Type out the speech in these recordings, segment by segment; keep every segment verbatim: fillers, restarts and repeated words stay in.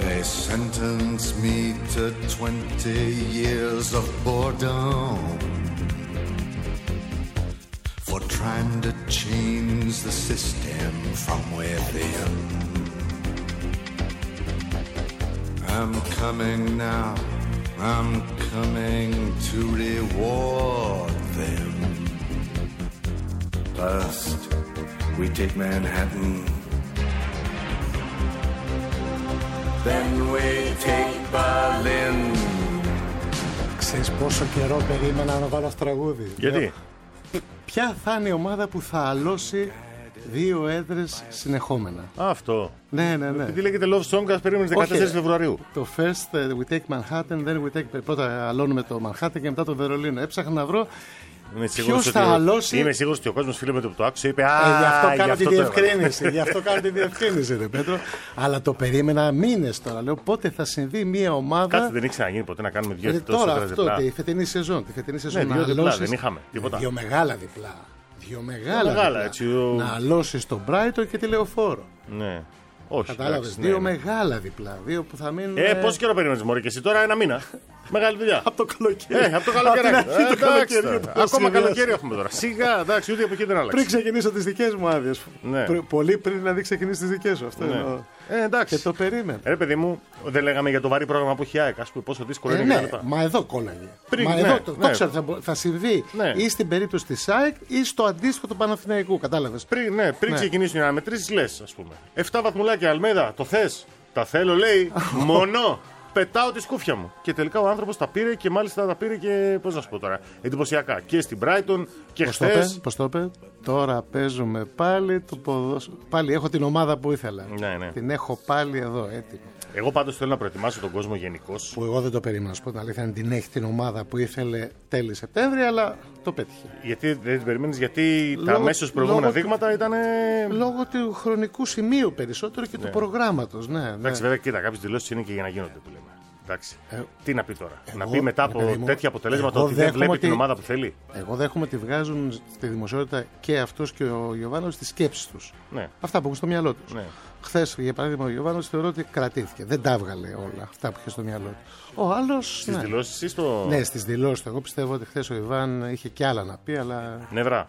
They sentenced me to twenty years of boredom for trying to change the system from within. I'm coming now, I'm coming to reward them. First, we take Manhattan. Then we take Berlin. Ξέρεις πόσο καιρό περίμενα να βάλω αυτό τραγούδι? Γιατί? Ποια θα είναι η ομάδα που θα αλώσει δύο έδρες συνεχόμενα? Αυτό. Ναι, ναι, ναι. Τι λέγεται Love Song, ας περίμενες δεκατέσσερις Φεβρουαρίου. Το first uh, we take Manhattan, then we take... Πρώτα αλώνουμε το Manhattan και μετά το Βερολίνο. Έψαχνα να βρω ποιος θα αλώσει. Είμαι σίγουρος ότι ο κόσμος, φίλε, με το που το άκουσε είπε ε, «Α, γι' αυτό κάνω τη το διευκρίνηση, γι' αυτό κάνω τη διευκρίνηση, ρε Πέτρο. Αλλά το περίμενα μήνες τώρα. Λέω πότε θα συμβεί μια ομάδα. Κάτι δεν έχει ξαναγίνει ποτέ να κάνουμε δύο διπλά. Τώρα αυτό, τη φετινή σεζόν. Τη φετινή σεζόν ναι, να δύο αλώσεις, διπλά, δεν είχαμε τίποτα. Δύο μεγάλα διπλά. Δύο μεγάλα, μεγάλα διπλά. έτσι, ο... Να αλώσεις τον Brighton και τη Λεωφόρο. Ναι. Όχι. Κατάλαβες, ναι, δύο ναι. μεγάλα διπλά. Δύο που θα μείνουν. Ε, πόσο καιρό περίμενες, μωρή, και εσύ τώρα ένα μήνα. Μεγάλη δουλειά. Από το καλοκαίρι. Ε, από το καλοκαίρι. Ε, το καλοκαίρι ακόμα καλοκαίρι έχουμε τώρα. Σιγά, εντάξει, ούτε εποχή δεν άλλαξε. Πριν ξεκινήσω τις δικές μου άδειες. Ναι. Πολύ πριν δηλαδή ξεκινήσει τις δικές σου. Αυτό ναι. εννοώ. Ε, εντάξει. Και το περίμενα. Ε, παιδί μου, δεν λέγαμε για το βαρύ πρόγραμμα που έχει η ΑΕΚ, ας πούμε, πόσο δύσκολο ε, είναι. Ναι, μα εδώ κόλλαγε. Πριν, μα ναι, εδώ το, ναι. το ξέρω, θα, θα συμβεί ναι. ή στην περίπτωση της ΑΕΚ ή στο αντίστοιχο του Παναθηναϊκού. Κατάλαβες. Πριν, ναι, πριν ναι. ξεκινήσουν οι αναμετρήσεις, λες, ας πούμε. Εφτά βαθμουλάκια, Αλμέδα, το θες? Τα θέλω, λέει, μόνο. Πετάω τη σκούφια μου. Και τελικά ο άνθρωπος τα πήρε και μάλιστα τα πήρε και, πώς να σου πω τώρα, εντυπωσιακά. Και στην Brighton και πώς χθες. Το πώς το είπε, τώρα παίζουμε πάλι το ποδόσφαιρο. Πάλι έχω την ομάδα που ήθελα. Ναι, ναι. Την έχω πάλι εδώ έτοιμη. Εγώ πάντως θέλω να προετοιμάσω τον κόσμο γενικώς. Που εγώ δεν το περίμενα, να σου πω την αλήθεια, αν την έχει την ομάδα που ήθελε τέλη Σεπτέμβρη, αλλά το πέτυχε. Γιατί δεν την περιμένεις, γιατί Λόγω, τα αμέσως προηγούμενα λόγω δείγματα του, ήταν. Λόγω του χρονικού σημείου περισσότερο και ναι. του προγράμματος. Ναι, εντάξει, ναι. βέβαια, κοίτα, κάποιες δηλώσεις είναι και για να γίνονται που λέμε. Εντάξει. Ε, τι να πει τώρα, εγώ, να πει μετά από μου, τέτοια αποτελέσματα ότι δεν βλέπει ότι, την ομάδα που θέλει. Εγώ δέχομαι ότι βγάζουν στη δημοσιότητα και αυτός και ο Γιωβάνος τις σκέψεις τους. Ναι. Αυτά που έχουν στο μυαλό τους. Ναι. Χθες, για παράδειγμα, ο Γιωβάνος θεωρώ ότι κρατήθηκε. Δεν τα έβγαλε όλα αυτά που είχε στο μυαλό του. Ο άλλος. Στις ναι. δηλώσεις ή στο. Ναι, στις δηλώσεις. Εγώ πιστεύω ότι χθες ο Ιβάν είχε κι άλλα να πει, αλλά. Νευρά.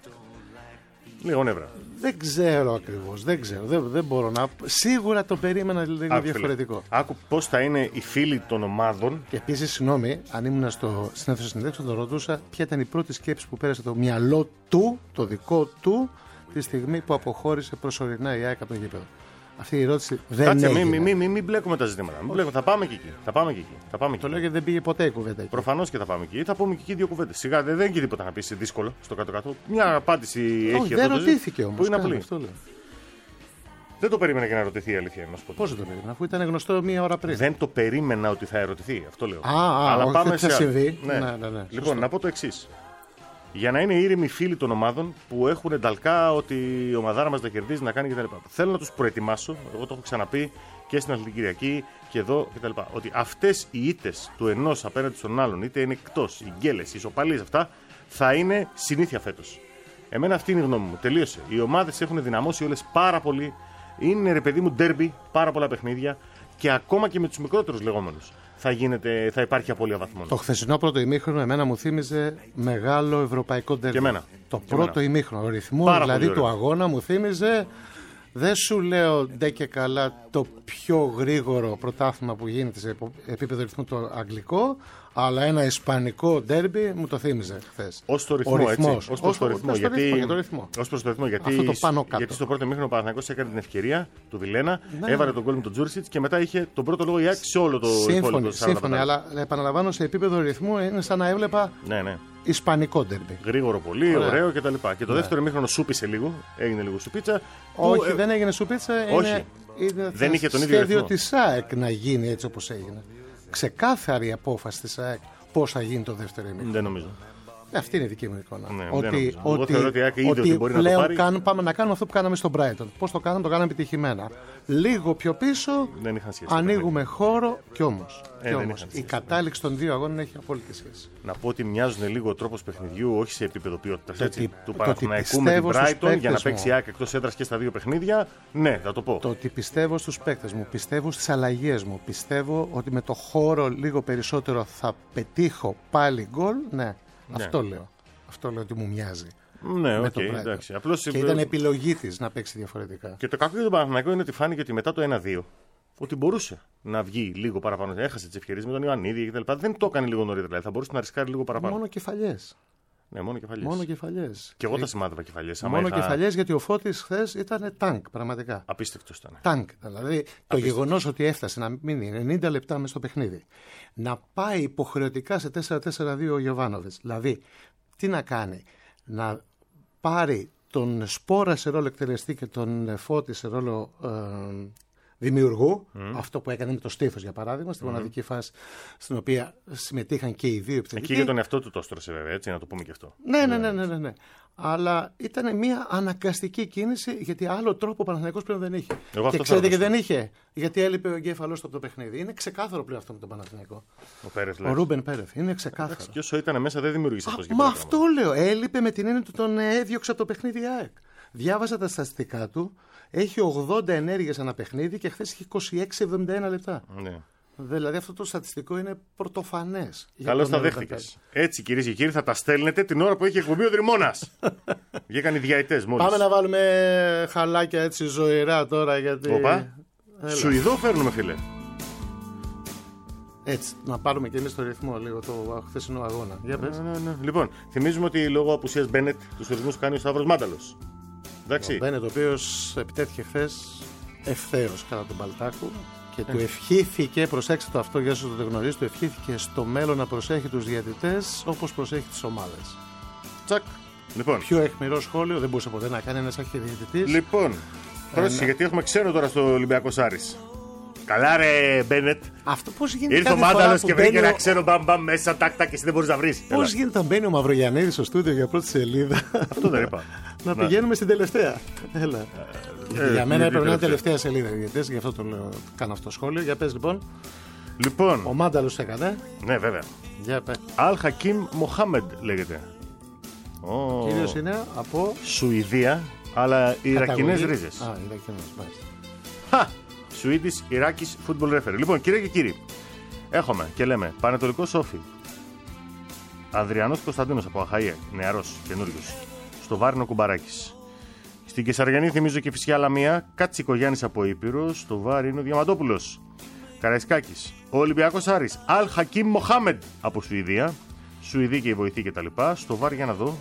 Λίγο νευρά. Δεν ξέρω ακριβώς. Δεν ξέρω. Δεν, δεν μπορώ να. Σίγουρα το περίμενα λίγο Άκου, διαφορετικό. Φίλε. Άκου πώς θα είναι οι φίλοι των ομάδων. Και επίσης, συγγνώμη, αν ήμουν στο συνέδριο συνέντευξη, θα τον ρωτούσα ποια ήταν η πρώτη σκέψη που πέρασε το μυαλό του, το δικό του, τη στιγμή που αποχώρησε προσωρινά η ΑΕΚ από το γήπεδο. Αυτή η ερώτηση δεν Κάτσε, έγινε. μην μη, μη, μη μπλέκουμε τα ζητήματα. Μην μπλέκουμε. Θα πάμε και εκεί. Θα πάμε και εκεί. Θα πάμε Το εκεί. λέω γιατί δεν πήγε ποτέ η κουβέντα. Προφανώς και θα πάμε εκεί. Θα πούμε και εκεί δύο κουβέντες. Σιγά δεν έχει τίποτα να πει δύσκολο στο κάτω-κάτω. Μια απάντηση Όχι, έχει δεν αυτό. ρωτήθηκε όμως. Που είναι καν, απλή. αυτό λέω. Δεν το περίμενα και να ρωτηθεί η αλήθεια. Πώς δεν το περίμενα, αφού ήταν γνωστό μία ώρα πριν. Δεν το περίμενα ότι θα ερωτηθεί. Αυτό λέω. Α, α, αλλά όχι, πάμε θα σε άλλο. συμβεί. Ναι. Ναι, ναι, ναι, Λοιπόν, να πω το εξής. Για να είναι ήρεμοι φίλοι των ομάδων που έχουν ενταλκά ότι η ομαδάρα μας τα κερδίζει να κάνει κτλ. Θέλω να τους προετοιμάσω, εγώ το έχω ξαναπεί και στην Αθλητική Κυριακή και εδώ κτλ. Ότι αυτές οι ήττες του ενός απέναντι στον άλλον, είτε είναι εκτός, οι γκέλες, οι ισοπαλίες, αυτά θα είναι συνήθεια φέτος. Εμένα αυτή είναι η γνώμη μου. Τελείωσε. Οι ομάδες έχουν δυναμώσει όλες πάρα πολύ. Είναι ρε παιδί μου ντέρμπι, πάρα πολλά παιχνίδια και ακόμα και με τους μικρότερους λεγόμενους. Θα, γίνεται, θα υπάρχει απώλεια βαθμών. Το χθεσινό πρώτο ημίχρονο εμένα μου θύμιζε μεγάλο ευρωπαϊκό ντέρμπι. Και εμένα. Το και πρώτο εμένα. ημίχρονο. Ο ρυθμός Πάρα δηλαδή πολύ του ωραίο. αγώνα μου θύμιζε. Δεν σου λέω ντε και καλά το πιο γρήγορο πρωτάθλημα που γίνεται σε επίπεδο ρυθμού το αγγλικό, αλλά ένα ισπανικό ντέρμπι μου το θύμιζε χθες. Ως το ρυθμό, Ο ρυθμός. έτσι. Ως προς το ρυθμό. Ως το Γιατί, ρυθμό, για το ρυθμό. ως προς το ρυθμό, γιατί, Αυτό το πάνω κάτω. γιατί στο πρώτο μήχρονο ο Παναθηναϊκός έκανε την ευκαιρία του Βιλένα, Ναι. έβαλε τον γκολ με τον Τζούρσιτς και μετά είχε τον πρώτο λόγο η ΑΕΚ σε όλο το Σύμφωνοι, υπόλοιπο. σύμφωνοι, αλλά επαναλαμβάνω σε επίπεδο ρυθμού είναι σαν να έβλεπα Ναι, ναι. ισπανικό ντέρμπι. Γρήγορο πολύ, Ωραία. ωραίο κτλ. Και, και το Ναι. δεύτερο μήχρονο σούπισε λίγο, έγινε λίγο σουπίτσα. Όχι, που, ε, δεν έγινε σούπιτσα. όχι. Είναι, είναι Δεν είχε τον ίδιο σχέδιο ρυθμό. της ΑΕΚ να γίνει έτσι όπως έγινε. Ξεκάθαρη απόφαση της ΑΕΚ πώς θα γίνει το δεύτερο ημίχρονο. Δεν νομίζω. Αυτή είναι η δική μου εικόνα. Ναι, ότι ότι, ότι, ότι, ότι, ότι, ότι μπορεί πλέον να το πάρει. κάνουν, πάμε να κάνουμε αυτό που κάναμε στον Brighton. Πώς το κάναμε, το κάναμε επιτυχημένα. Λίγο πιο πίσω, Δεν είχαν σχέση, ανοίγουμε χώρο κι όμως. Ε, κι δεν όμως είχαν η σχέση, κατάληξη των δύο αγώνων έχει απόλυτη σχέση. Να πω ότι μοιάζουν λίγο ο τρόπος παιχνιδιού, όχι σε επίπεδο ποιότητας. Το ότι- Του το ότι Παναθηναϊκού με την πιστεύω στους Brighton για να παίκτες παίξει μου. ΑΕΚ εκτός έδρας και στα δύο παιχνίδια. Ναι, θα το πω. Το ότι πιστεύω στους παίκτες μου, πιστεύω στις αλλαγές μου, πιστεύω ότι με το χώρο λίγο περισσότερο θα πετύχω πάλι γκολ. Ναι, αυτό λέω. Αυτό λέω ότι μου μοιάζει. Ναι, με οκ, το Brighton. εντάξει. Απλώς Και ήταν επιλογή της να παίξει διαφορετικά. Και το κακό για τον Παναθηναϊκό είναι ότι φάνηκε ότι μετά το ένα δύο ότι μπορούσε να βγει λίγο παραπάνω. Έχασε τις ευκαιρίες με τον Ιωαννίδη κτλ. Δεν το έκανε λίγο νωρίτερα. Δηλαδή θα μπορούσε να ρισκάρει λίγο παραπάνω. Μόνο κεφαλιές. Ναι, μόνο κεφαλιές. Μόνο κεφαλιές. Και εγώ τα σημάδευα κεφαλιές. άμα Μόνο είχα... κεφαλιές, γιατί ο Φώτης χθες ήταν τάγκ, πραγματικά. Απίστευτος ήταν. Τάγκ. Δηλαδή το γεγονός ότι έφτασε να μείνει ενενήντα λεπτά μέσα στο παιχνίδι, να πάει υποχρεωτικά σε τέσσερα τέσσερα δύο ο Γιοβάνοβιτς. Δηλαδή, τι να κάνει, να πάρει τον Σπόρα σε ρόλο εκτελεστή και τον Φώτη σε ρόλο ε, δημιουργού, mm. αυτό που έκανε με το Στίφος για παράδειγμα, στην mm. μοναδική φάση στην οποία συμμετείχαν και οι δύο επιθετικοί. Εκεί για τον εαυτό του το έστρωσε βέβαια, έτσι, να το πούμε και αυτό. Ναι, ναι, ναι, ναι, ναι, ναι. Αλλά ήταν μια αναγκαστική κίνηση, γιατί άλλο τρόπο ο Παναθηναϊκός πλέον δεν είχε. Εγώ και ξέρετε και δεν είχε, γιατί έλειπε ο εγκέφαλός του από το παιχνίδι. Είναι ξεκάθαρο πλέον αυτό με τον Παναθηναϊκό. Ο, Πέρεθ, ο Ρούμπεν Πέρεθ. Είναι ξεκάθαρο. Εντάξει, και όσο ήταν μέσα δεν δημιουργήσε αυτό. Μα αυτό λέω. Έλειπε με την έννοια ότι τον έδιωξε από το παιχνίδι η ΑΕΚ. Διάβασα τα στατιστικά του. Έχει ογδόντα ενέργειες ανά παιχνίδι και χθες είχε είκοσι έξι εβδομήντα ένα λεπτά. Ναι. Δηλαδή αυτό το στατιστικό είναι πρωτοφανές. Καλώς τα δέχτηκες. Έτσι κυρίες και κύριοι θα τα στέλνετε την ώρα που έχει εκπομπή ο Δρυμώνας. Βγήκαν οι διαητές μόλις. Πάμε να βάλουμε χαλάκια έτσι ζωηρά τώρα γιατί... Οπα. Σουηδό φέρνουμε φίλε. Έτσι, να πάρουμε και εμείς το ρυθμό λίγο το χθεσινό αγώνα. Για πες. Ναι, ναι, ναι. Λοιπόν, θυμίζουμε ότι λόγω απουσίας Μπένετ τους ρυθμούς κάνει ο Σταύρος Μάνταλος. Εντάξει. Ο Μπένετ ο οποίος επιτέθηκε χθες ευθέως κατά τον Παλτάκου. Και του ευχήθηκε, προσέξτε το αυτό για όσους το γνωρίζετε, του ευχήθηκε στο μέλλον να προσέχει τους διαιτητές όπως προσέχει τις ομάδες. Τσακ. Λοιπόν. Πιο αιχμηρό σχόλιο δεν μπορούσε ποτέ να κάνει ένας αρχιδιαιτητής. Λοιπόν, πρόσεχε, γιατί έχουμε ξένο τώρα στο Ολυμπιακό Άρης. Καλά ρε Μπένετ. Αυτό πώς γίνεται. Ήρθε ο Μάνταλος και βρήκε ένα ξένο μπαμπαμ μέσα τάκτα και εσύ δεν μπορείς να βρεις. Πώς γίνεται να μπαίνει ο Μαυρογιαννίδης στο στούντιο για πρώτη σελίδα. Αυτό δεν είπα. Να πηγαίνουμε στην τελευταία. Έλα. Ε, για μένα έπρεπε να είναι τελευταία σελίδα διαιτητές, γι' αυτό το λέω, κάνω αυτό το σχόλιο. Για πες λοιπόν. Λοιπόν. Ο Μάνταλος έκανε. Ναι, βέβαια. Για πες. Αλ Χακίμ Μοχάμεντ λέγεται. Ο κύριος είναι από Σουηδία, αλλά Ιρακινές ρίζες. Α, Ιρακινές, μάλιστα. Χα! Swedish Iraqis Football Referee. Λοιπόν, κύριε και κύριοι, έχουμε και λέμε Πανετολικό Σόφι. Ανδριανός Κωνσταντίνος από Αχαΐα, νεαρός, καινούριος. Στο Βάρινο Κουμπαράκης. Στην Κεσαριανή θυμίζω και φυσικά άλλα μία. Κάτσικο Γιάννης από Ήπειρο. Στο Βάρι είναι ο Διαμαντόπουλος. Καραϊσκάκης. Ο Ολυμπιακός Άρης. Αλ Χακίμ Μοχάμεντ από Σουηδία. Σουηδοί και η βοηθή κτλ. Στο Βάρι για να δω.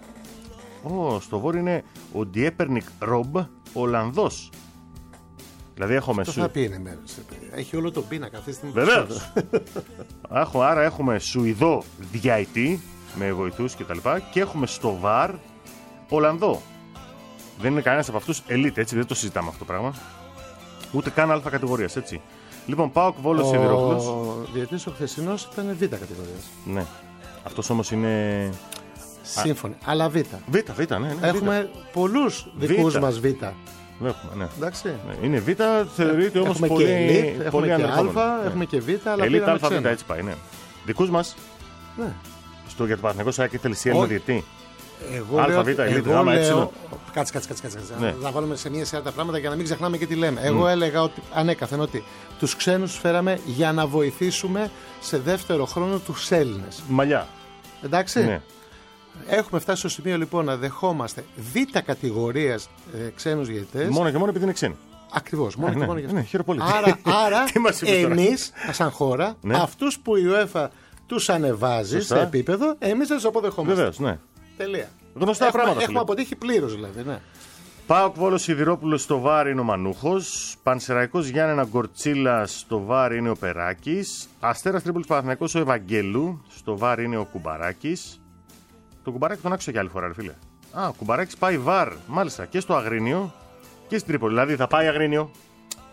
Ω, στο Βόρειο είναι ο Ντιέπερνικ Ρομπ, Ολλανδός. Δηλαδή έχουμε Αυτό σου... θα πει είναι μέρος. Έχει όλο τον πίνακα αυτή τη στιγμή. Βεβαίως. Έχω, άρα έχουμε Σουηδό διαητή με βοηθούς κτλ. Και, και έχουμε στο Βαρ Ολλανδό. Δεν είναι κανένας από αυτούς ελίτ, έτσι, δεν το συζητάμε αυτό το πράγμα. Ούτε καν αλφα κατηγορίας, έτσι. Λοιπόν, πάω Βόλος Σιδηρόπουλος. Ο διαιτής ο χθεσινός ήταν β κατηγορίας. Ναι. Αυτός όμως είναι. Σύμφωνοι. Αλλά β. Β, β, ναι. ναι έχουμε πολλούς δικούς μας β. Έχουμε, ναι. Εντάξει. Είναι β, θεωρείται όμως πολύ, και elite, πολύ έχουμε και α, ναι. έχουμε και β, αλλά elite, πήραμε α, ξένα. β, έτσι πάει, ναι. Δικούς μας. Ναι. Στο για το Παναθηναϊκό Σάκη ήθελε σι Έλληνα διαιτή. Εγώ α, λέω, β, elite, εγώ γ, λέω, κάτσε, κάτσε, κάτσε, κάτσε. Ναι. Να βάλουμε σε μία σειρά τα πράγματα για να μην ξεχνάμε και τι λέμε. Εγώ mm. έλεγα ότι, ανέκαθεν ότι τους ξένους φέραμε για να βοηθήσουμε σε δεύτερο χρόνο τους Έλληνες. Μαλλιά. Εντάξει. Ναι. Έχουμε φτάσει στο σημείο λοιπόν να δεχόμαστε β' κατηγορίας ε, ξένους διαιτητές. Μόνο και μόνο επειδή είναι ξένοι. Ακριβώς. Μόνο ναι, και ναι, μόνο γι' ναι, αυτό. ναι, άρα άρα εμείς, σαν χώρα, ναι. αυτούς που η UEFA τους ανεβάζει Σωστά. σε επίπεδο, εμείς δεν τους αποδεχόμαστε. Βεβαίως, ναι. Τελεία. Γνωστά έχουμε, πράγματα. Έχουμε αποτύχει πλήρως δηλαδή. Ναι. ΠΑΟΚ Βόλος Σιδηρόπουλος στο Βάρ είναι ο Μανούχος. Πανσεραϊκός Γιάννενα Γκορτσίλα στο Βάρ είναι ο Περάκης. Αστέρας Τρίπολης Παναθηναϊκός ο Ευαγγέλου. Στο Βάρ είναι ο Κουμπαράκης. Το Κουμπαράκη τον άκουσα και άλλη φορά, ρε φίλε. Α, ο Κουμπαράκης πάει Βάρ, μάλιστα, και στο Αγρίνιο και στην Τρίπολη. Δηλαδή θα πάει Αγρίνιο.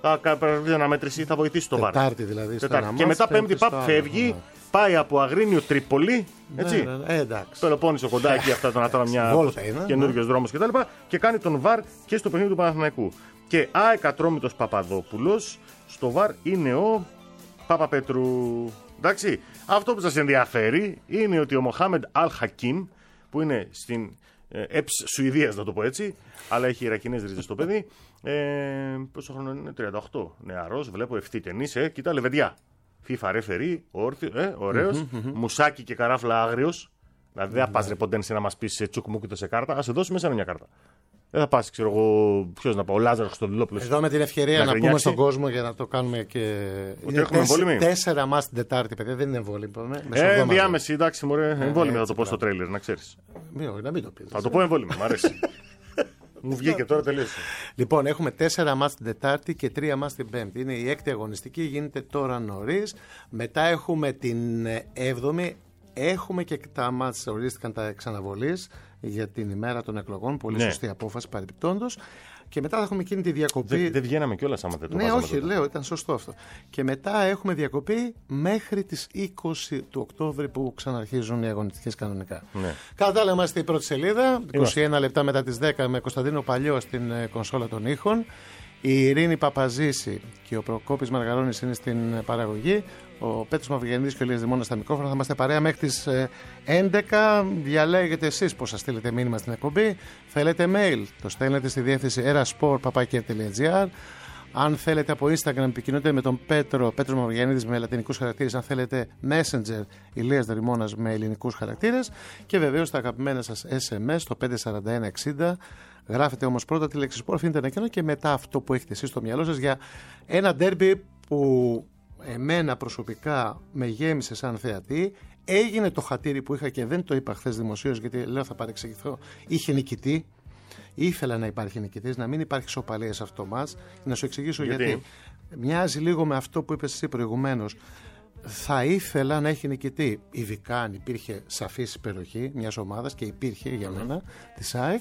θα κάνει αναμέτρηση, θα βοηθήσει το βαρ. Τετάρτη δηλαδή. Τετάρτη. Και μετά Πέμπτη παπ φεύγει, ναι. πάει από Αγρίνιο Τρίπολη. Έτσι. Ναι, ναι, εντάξει. Πελοπόννησο κοντά εκεί, αυτά τον άτομα μια καινούριο ναι. δρόμο κτλ. Και κάνει τον βαρ και στο παιχνίδι του Παναθηναϊκού. Και ΑΕΚ Ατρόμητος Παπαδόπουλος, στο βαρ είναι ο Παπαπέτρου. Εντάξει. Αυτό που σας ενδιαφέρει είναι ότι ο Μοχάμεντ Αλ Χακίμ, που είναι στην ΕΠΣ Σουηδίας, να το πω έτσι, αλλά έχει Ιρακινές ρίζες το παιδί. Ε, πόσο χρόνο είναι, τριάντα οκτώ. Νεαρός, βλέπω ευθύ ταινίς, ε, κοίτα λεβεντιά. FIFA ρεφερή, ε, ωραίος, mm-hmm, mm-hmm. μουσάκι και καράφλα άγριος. Δηλαδή δεν θα πας ρε ποντένση να μας πεις τσουκμούκητο σε κάρτα, ας σε δώσουμε εσένα μια κάρτα. Δεν θα πας, ξέρω εγώ, ποιος να πω, ο Λάζαρος Χρυστοδουλόπουλος. Εδώ με την ευκαιρία να, να πούμε στον κόσμο για να το κάνουμε και. Ότι έχουμε εμβόλυμη. Τέσσερα μας την Τετάρτη, παιδιά, δεν είναι εμβόλυμη. Ε, ενδιάμεση, εντάξει, μωρέ, εμβόλυμη θα το πω στο τρέιλερ, να ξέρεις. Να μην το πεις. Θα το πω εμβόλυμη, μ' αρέσει. Μου βγήκε τώρα, τελείωσε. Λοιπόν, έχουμε τέσσερα μάτς την Τετάρτη και τρία μάτς την Πέμπτη. Είναι η έκτη αγωνιστική, γίνεται τώρα νωρίς. Μετά έχουμε την έβδομη. Έχουμε και τα μάτς, ορίστηκαν τα εξαναβολής για την ημέρα των εκλογών. Πολύ ναι. σωστή απόφαση παρεπιπτόντως. Και μετά θα έχουμε εκείνη τη διακοπή. Δεν, δεν βγαίναμε κιόλας άμα δεν το Ναι, βάζαμε όχι, τότε. λέω, ήταν σωστό αυτό. Και μετά έχουμε διακοπή μέχρι τις είκοσι του Οκτώβρη που ξαναρχίζουν οι αγωνιστικές κανονικά. Ναι. Κατά τα άλλα, είμαστε η πρώτη σελίδα. είκοσι ένα λεπτά μετά τις δέκα με Κωνσταντίνο Παλιό στην κονσόλα των ήχων. Η Ειρήνη Παπαζήση και ο Προκόπης Μαργαρώνης είναι στην παραγωγή. Ο Πέτρος Μαυρογεννήτης και ο Ηλίας Δημώνας στα μικρόφωνα. Θα είμαστε παρέα μέχρι τις έντεκα. Διαλέγετε εσείς πώς θα στείλετε μήνυμα στην εκπομπή. Θέλετε mail, το στέλνετε στη διεύθυνση erasport παπάκι τελεία gr. Αν θέλετε από Instagram, επικοινωνείτε με τον Πέτρο, Πέτρος Μαυρογεννήτης με λατινικούς χαρακτήρες. Αν θέλετε Messenger, Ηλίας Δρυμώνας με ελληνικούς χαρακτήρες. Και βεβαίως τα αγαπημένα σας ες εμ ες το πέντε σαράντα ένα εξήντα. Γράφετε όμως πρώτα τη λέξη sport, αφήνετε ένα κενό και μετά αυτό που έχετε εσείς στο μυαλό σας για ένα ντέρμπι που εμένα προσωπικά με γέμισε σαν θεατή. Έγινε το χατήρι που είχα και δεν το είπα χθες δημοσίως γιατί λέω θα παρεξηγηθώ. Είχε νικητή. Ήθελα να υπάρχει νικητής, να μην υπάρχει σοπαλία σε αυτό μας. Να σου εξηγήσω γιατί. γιατί. Μοιάζει λίγο με αυτό που είπες εσύ προηγουμένως. Θα ήθελα να έχει νικητή, ειδικά αν υπήρχε σαφής υπεροχή μιας ομάδας και υπήρχε για μένα της ΑΕΚ.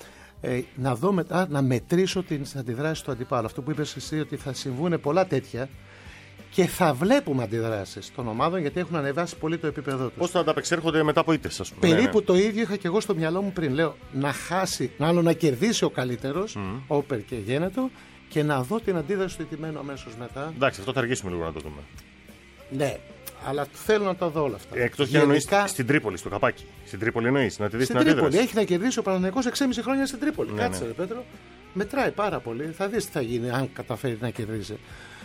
Ε, να δω μετά, να μετρήσω τις αντιδράσεις του αντιπάλου. Αυτό που είπες εσύ ότι θα συμβούν πολλά τέτοια και θα βλέπουμε αντιδράσεις των ομάδων γιατί έχουν ανεβάσει πολύ το επίπεδο τους. Πώς θα ανταπεξέρχονται μετά από ήττες, ας πούμε. Περίπου ναι, ναι. το ίδιο είχα και εγώ στο μυαλό μου πριν. Λέω να χάσει, να άλλο να κερδίσει ο καλύτερος, mm. όπερ και γένετο, και να δω την αντίδραση του ηττημένου αμέσως μετά. Εντάξει, αυτό θα αργήσουμε λίγο να το δούμε. Ναι. Αλλά θέλω να τα δω όλα αυτά. Εκτός και εννοείς στην Τρίπολη, στο καπάκι. Στην Τρίπολη εννοείς, να τη δεις την αντίδραση. Στην Τρίπολη. Έχει να κερδίσει ο Παναθηναϊκός έξι και μισό χρόνια στην Τρίπολη. Ναι, Κάτσε, ναι. ρε Πέτρο. Μετράει πάρα πολύ. Θα δεις τι θα γίνει αν καταφέρει να κερδίσει.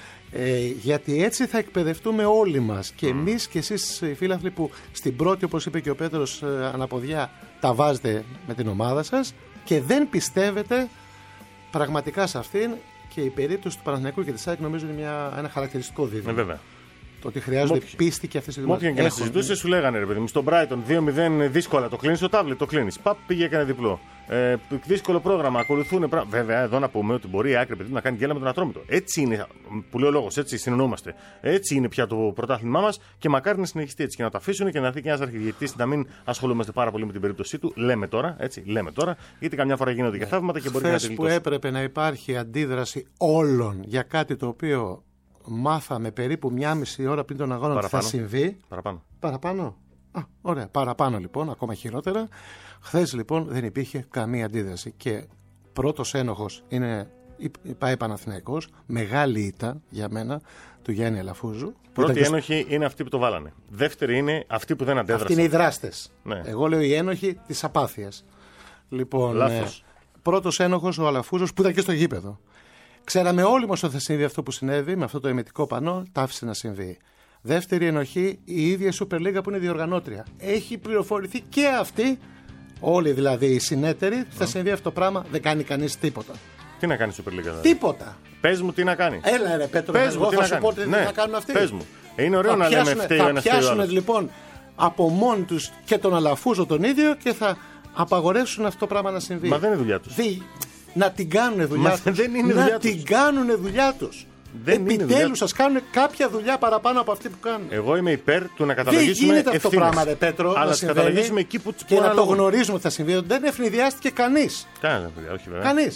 Ε, γιατί έτσι θα εκπαιδευτούμε όλοι μας. Και mm. εμείς και εσείς οι φίλαθλοι που στην πρώτη, όπως είπε και ο Πέτρος, ε, αναποδιά τα βάζετε με την ομάδα σας και δεν πιστεύετε πραγματικά σε αυτήν. Και η περίπτωση του Παναθηναϊκού και της ΑΕΚ νομίζω είναι μια, ένα χαρακτηριστικό δίδυμο. Ναι, βέβαια. Το ότι χρειάζονται Μόπια. πίστη και αυτές οι δημοσίες. Μόπια και να συζητούσε, σου λέγανε ρε παιδί μου, στον Brighton δύο μηδέν δύσκολα. Το κλείνει στο τάβλετ, το κλείνει. Παπ, πήγε και ένα διπλό. Ε, δύσκολο πρόγραμμα, ακολουθούν. Πρα... Βέβαια, εδώ να πούμε ότι μπορεί η άκρη παιδί να κάνει γκέλα με τον Ατρόμητο. Έτσι είναι, που λέει ο λόγος, έτσι συνεννοούμαστε. Έτσι είναι πια το πρωτάθλημά μας και μακάρι να συνεχιστεί έτσι και να το αφήσουν και να έρθει και ένας αρχιδιετής να μην ασχολούμαστε πάρα πολύ με την περίπτωσή του. Λέμε τώρα, έτσι, λέμε τώρα, γιατί καμιά φορά γίνονται και θαύματα και μπορεί να τελειώσει. Που έπρεπε να υπάρχει αντίδραση όλων για κάτι το οποίο μάθαμε περίπου μία μισή ώρα πριν τον αγώνα ότι θα συμβεί. Παραπάνω. Παραπάνω. Α, ωραία. Παραπάνω λοιπόν, ακόμα χειρότερα. Χθες λοιπόν δεν υπήρχε καμία αντίδραση. Και πρώτος ένοχος είναι η ΠΑΕ Παναθηναϊκός. Μεγάλη ήττα για μένα του Γιάννη Αλαφούζου. Πρώτη ένοχη είναι αυτοί που το βάλανε. Δεύτερη είναι αυτοί που δεν αντέδρασαν. Αυτοί είναι οι δράστες. Ναι. Εγώ λέω οι ένοχοι της απάθειας. Λοιπόν, λάθος. Ε, πρώτος ένοχος ο Αλαφούζος που ήταν και στο γήπεδο. Ξέραμε όλοι μας ότι θα συμβεί αυτό που συνέβη με αυτό το ημιτικό πανό, τα άφησε να συμβεί. Δεύτερη ενοχή, η ίδια Super League που είναι διοργανώτρια. Έχει πληροφορηθεί και αυτή, όλοι δηλαδή οι συνέτεροι, mm. θα συμβεί αυτό το πράγμα, δεν κάνει κανείς τίποτα. Τι να κάνει η Super League δηλαδή. Τίποτα. Πες μου τι να κάνει. Έλα ρε Πέτρο, πες μου εγώ τι θα να σου κάνει. πω τι ναι. θα κάνουν αυτοί. Πες μου. Είναι ωραίο θα να πιάσουν, λέμε φταίει θα ο ένας φταίει ο άλλος. λοιπόν από μόνοι τους και τον Αλαφούζο τον ίδιο και θα απαγορεύσουν αυτό το πράγμα να συμβεί. Μα δεν είναι δουλειά τους. Δι... Να την κάνουν δουλειά τους. Δεν είναι να δουλειά την τους. κάνουν δουλειά τους. Επιτέλους σας κάνουν κάποια δουλειά παραπάνω από αυτή που κάνουν. Εγώ είμαι υπέρ του να καταλογίσουμε δεν γίνεται αυτό το ευθύνες. πράγμα, ρε Πέτρο. Αλλά να να καταλογίσουμε εκεί που και να το λόγω. γνωρίζουμε ότι θα συμβεί. Δεν ευνηδιάστηκε κανείς. Κανείς, όχι βέβαια. Κανείς.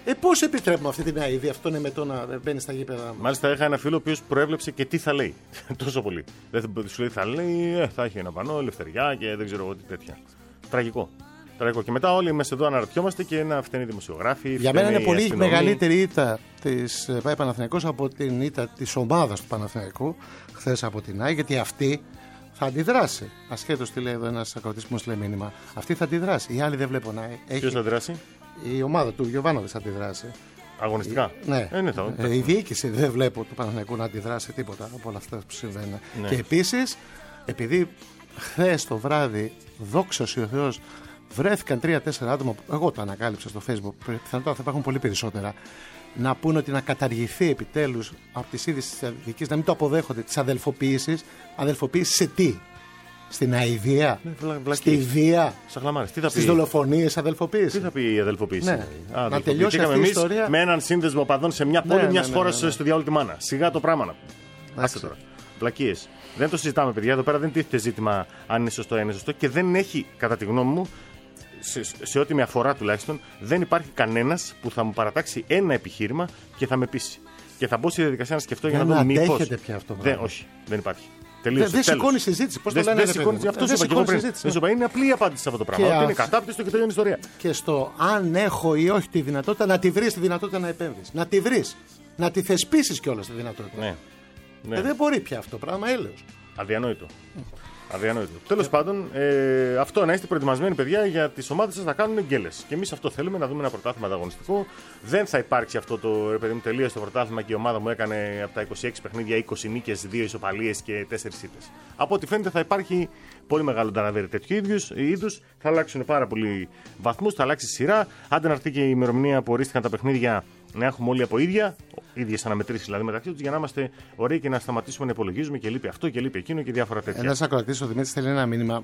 Ε, πώς επιτρέπουμε αυτή την αηδία, αυτό είναι μετό να μπαίνει στα γήπεδα. Μάλιστα, είχα ένα φίλο ο οποίος προέβλεψε και τι θα λέει. Τόσο πολύ. Δεν σου λέει, θα λέει, ε, θα έχει ένα πανό, ελευθεριά και δεν ξέρω εγώ τι τέτοια. Τραγικό. Τραγικό. Και μετά όλοι μέσα εδώ αναρωτιόμαστε και να φταίνει οι δημοσιογράφοι. Για μένα είναι πολύ μεγαλύτερη ήττα της ΠΑΕ Παναθηναϊκός από την ήττα της ομάδας του Παναθηναϊκού χθες από την ΑΕΚ, γιατί αυτή θα αντιδράσει. Ασχέτως τι λέει εδώ ένας ακροατής που μου στείλε μήνυμα. Αυτή θα αντιδράσει. Οι άλλοι δεν βλέπω να έχει. Ποιος θα αντιδράσει? Η ομάδα του Γιωβάνοβιτς θα αντιδράσει. Αγωνιστικά. Η... Ναι. Ε, ναι θα... ε, η διοίκηση δεν βλέπω του Παναθηναϊκού να αντιδράσει τίποτα από όλα αυτά που συμβαίνουν. Ναι. Και επίσης, επειδή χθες το βράδυ, δόξα ο Θεός, βρέθηκαν τρία-τέσσερα άτομα, εγώ το ανακάλυψα στο Facebook, πιθανότατα θα υπάρχουν πολύ περισσότερα, να πούνε ότι να καταργηθεί επιτέλους από τις ίδιες τις αδελφικές, να μην το αποδέχονται, τις αδελφοποιήσεις. Αδελφοποίηση σε τι? Στην αηδία, ναι, στη βία, στις δολοφονίες, αδελφοποίηση. Τι θα πει η αδελφοποίηση? Ναι. Α, να τελειώσει αυτή η ιστορία. Με έναν σύνδεσμο οπαδών σε μια πόλη, ναι, μια ναι, χώρα, ναι, ναι, ναι. στο διάολο τη μάνα. Σιγά το πράγμα να πούμε. Άσε τώρα. Βλακίες. Δεν το συζητάμε, παιδιά. Εδώ πέρα δεν τίθεται ζήτημα αν είναι σωστό ή είναι σωστό και δεν έχει, κατά τη γνώμη μου, σε, σε ό,τι με αφορά τουλάχιστον, δεν υπάρχει κανένας που θα μου παρατάξει ένα επιχείρημα και θα με πείσει. Και θα μπω στη διαδικασία να σκεφτώ για να δω μήπως. Δεν πια αυτό. Δεν, όχι, δεν υπάρχει. Δεν δε σηκώνει συζήτηση. Πώς το λένε, δεν σηκώνει. Αυτό σου είπα και εγώ πριν. Δεν σου είπα, είναι απλή απάντηση σε αυτό το πράγμα. Ότι είναι κατάπτυστο και τελειώνει η ιστορία. Και στο αν έχω ή όχι τη δυνατότητα να τη βρει τη δυνατότητα να επέμβει. Να τη βρει. Να τη θεσπίσει κιόλας τη δυνατότητα. Ναι. Ναι. Ε, δεν μπορεί πια αυτό το πράγμα, έλεος. Αδιανόητο. Αδιανόητο. Τέλος πάντων, ε, αυτό να είστε προετοιμασμένοι, παιδιά, για τις ομάδες σας να κάνουν γκέλες. Και εμείς αυτό θέλουμε, να δούμε ένα πρωτάθλημα ανταγωνιστικό. Δεν θα υπάρξει αυτό το ρε παιδί μου, τελείωσε το πρωτάθλημα και η ομάδα μου έκανε από τα είκοσι έξι παιχνίδια είκοσι νίκες, δύο ισοπαλίες και τέσσερις ήττες. Από ό,τι φαίνεται θα υπάρχει πολύ μεγάλο νταναβέρι τέτοιου είδους. Θα αλλάξουν πάρα πολλοί βαθμούς, θα αλλάξει σειρά. Άντε να έρθει και η ημερομηνία που ορίστηκαν τα παιχνίδια. Να έχουμε όλοι από ίδια, ίδιες αναμετρήσεις δηλαδή μεταξύ τους, για να είμαστε ωραίοι και να σταματήσουμε να υπολογίζουμε και λείπει αυτό και λείπει εκείνο και διάφορα τέτοια. Ένας ακροατής, ο Δημήτρης, θέλει ένα μήνυμα.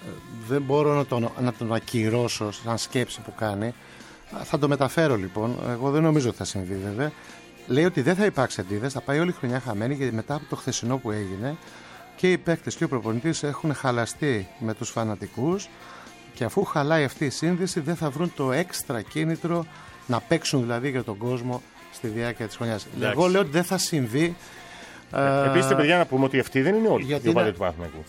Δεν μπορώ να τον, να τον ακυρώσω σαν σκέψη που κάνει. Θα το μεταφέρω λοιπόν. Εγώ δεν νομίζω ότι θα συμβεί βέβαια. Λέει ότι δεν θα υπάρξει αντίδραση, θα πάει όλη η χρονιά χαμένη, γιατί μετά από το χθεσινό που έγινε και οι παίκτες και ο προπονητής έχουν χαλαστεί με τους φανατικούς. Και αφού χαλάει αυτή η σύνδεση, δεν θα βρουν το έξτρα κίνητρο να παίξουν δηλαδή για τον κόσμο στη διάρκεια της χρονιάς. Εγώ λέω ότι δεν θα συμβεί. Ε, Επίσης, παιδιά, να πούμε ότι αυτοί δεν είναι όλοι οι οπαδοί του Παναθηναϊκού.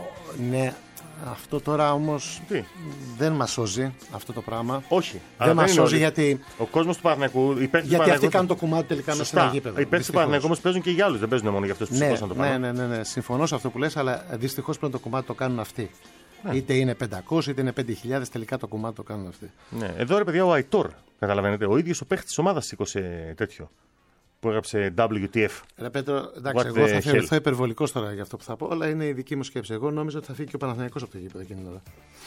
Ναι, αυτό τώρα όμως Τι? δεν μας σώζει αυτό το πράγμα. Όχι. Δεν μας σώζει γιατί. Ο κόσμος του Παναθηναϊκού. Γιατί αυτοί κάνουν το κομμάτι τελικά μέσα στα γήπεδα. Οι παίκτες του Παναθηναϊκού όμως παίζουν και για άλλους. Δεν παίζουν μόνο για αυτούς που σηκώσαν το πράγμα. Ναι, ναι, ναι, ναι. Συμφωνώ σε αυτό που λες, αλλά δυστυχώς πλέον το κομμάτι το κάνουν αυτοί. Ναι. Είτε είναι πεντακόσιοι είτε είναι πέντε χιλιάδες, τελικά το κομμάτι το κάνουν αυτοί. Ναι. Εδώ ρε παιδιά ο Αϊτόρ, καταλαβαίνετε, ο ίδιος ο παίχτης της ομάδας σήκωσε τέτοιο. Που έγραψε ντάμπλιου τι εφ. Ρε Πέτρο, εντάξει, εγώ θα θεωρηθώ υπερβολικός τώρα για αυτό που θα πω, αλλά είναι η δική μου σκέψη. Εγώ νόμιζα ότι θα φύγει και ο Παναθηναϊκός από το γήπεδο εκείνη την ώρα.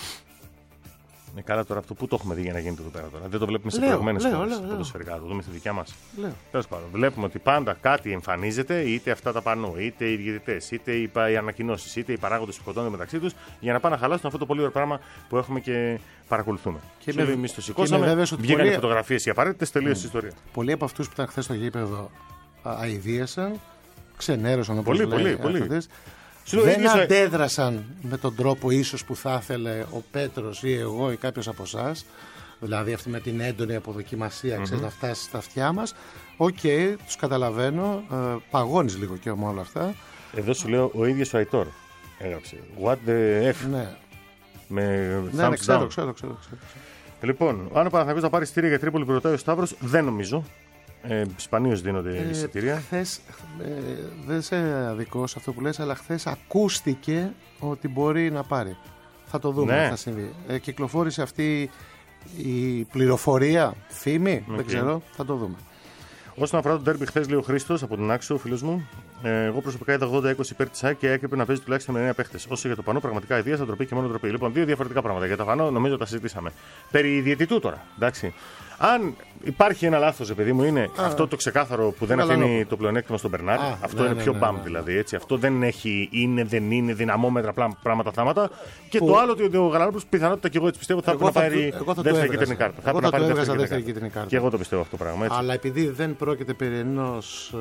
Ναι, καλά τώρα αυτό που το έχουμε δει για να γίνεται εδώ πέρα τώρα. Δεν το βλέπουμε σε προηγούμενες φορές ποδοσφαιρικά. Το δούμε στη δικιά μας. Τέλος πάντων, βλέπουμε ότι πάντα κάτι εμφανίζεται, είτε αυτά τα πανό, είτε οι διαιτητές, είτε οι ανακοινώσεις, είτε οι παράγοντες που σκοτώνται μεταξύ τους, για να πάνε να χαλάσουν αυτό το πολύ ωραίο πράγμα που έχουμε και παρακολουθούμε. Και εμείς το σηκώσαμε, βγήκαν οι φωτογραφίες οι απαραίτητες, τελείωσε η ιστορία. Πολλοί από αυτούς που ήταν χθες στο γήπεδο αηδίασαν, ξενέρωσαν όπως πολύ, λέει. Πολύ, πολύ. Δεν αντέδρασαν με τον τρόπο ίσως που θα ήθελε ο Πέτρος ή εγώ ή κάποιος από εσάς, δηλαδή αυτή με την έντονη αποδοκιμασία, mm-hmm. ξέρεις, να φτάσει στα αυτιά μας. Οκ, okay, τους καταλαβαίνω, ε, παγώνεις λίγο και με όλα αυτά. Εδώ σου λέω ο ίδιος ο Αϊτόρ έγραψε What the F. Ναι, με ναι, ναι ξέρω, ξέρω, ξέρω, ξέρω. Λοιπόν, αν ο Παναθηναϊκός θα πάρει εισιτήρια για Τρίπολη που ρωτάει ο Σταύρος, δεν νομίζω. Ε, σπανίως δίνονται ε, εισιτήρια. Χθες, ε, δεν σε αδικό σε αυτό που λες, αλλά χθες ακούστηκε ότι μπορεί να πάρει. Θα το δούμε, ναι. Θα συμβεί. Ε, κυκλοφόρησε αυτή η πληροφορία, φήμη, okay. Δεν ξέρω, θα το δούμε. Όσον αφορά τον ντέρμπι, χθες λέει ο Χρήστος από την Άξο, ο φίλος μου, ε, εγώ προσωπικά είδα ογδόντα είκοσι υπέρ της ΑΕΚ και έπρεπε να παίζει τουλάχιστον με εννέα παίχτες. Όσο για το πανό, πραγματικά ιδέα, θα ντροπή και μόνο ντροπή. Λοιπόν, δύο διαφορετικά πράγματα. Για το πανό, νομίζω τα συζητήσαμε. Περί διαιτητού τώρα, εντάξει. Αν υπάρχει ένα λάθος, επειδή μου είναι α, αυτό το ξεκάθαρο που δεν αφήνει λό. το πλεονέκτημα στον Μπερνάρ, α, αυτό ναι, είναι ναι, πιο ναι, μπαμ ναι, ναι. δηλαδή. Έτσι. Αυτό δεν έχει, είναι, δεν είναι, δυναμόμετρα πράγματα θάματα. Και που... το άλλο ότι ο Γαλανόπουλος πιθανότητα και εγώ έτσι πιστεύω θα πρέπει να πάρει δεύτερη κίτρινη κάρτα. Θα πρέπει να πάρει δεύτερη κίτρινη κάρτα. Και εγώ το πιστεύω αυτό το πράγμα. Αλλά επειδή δεν πρόκειται περί ενός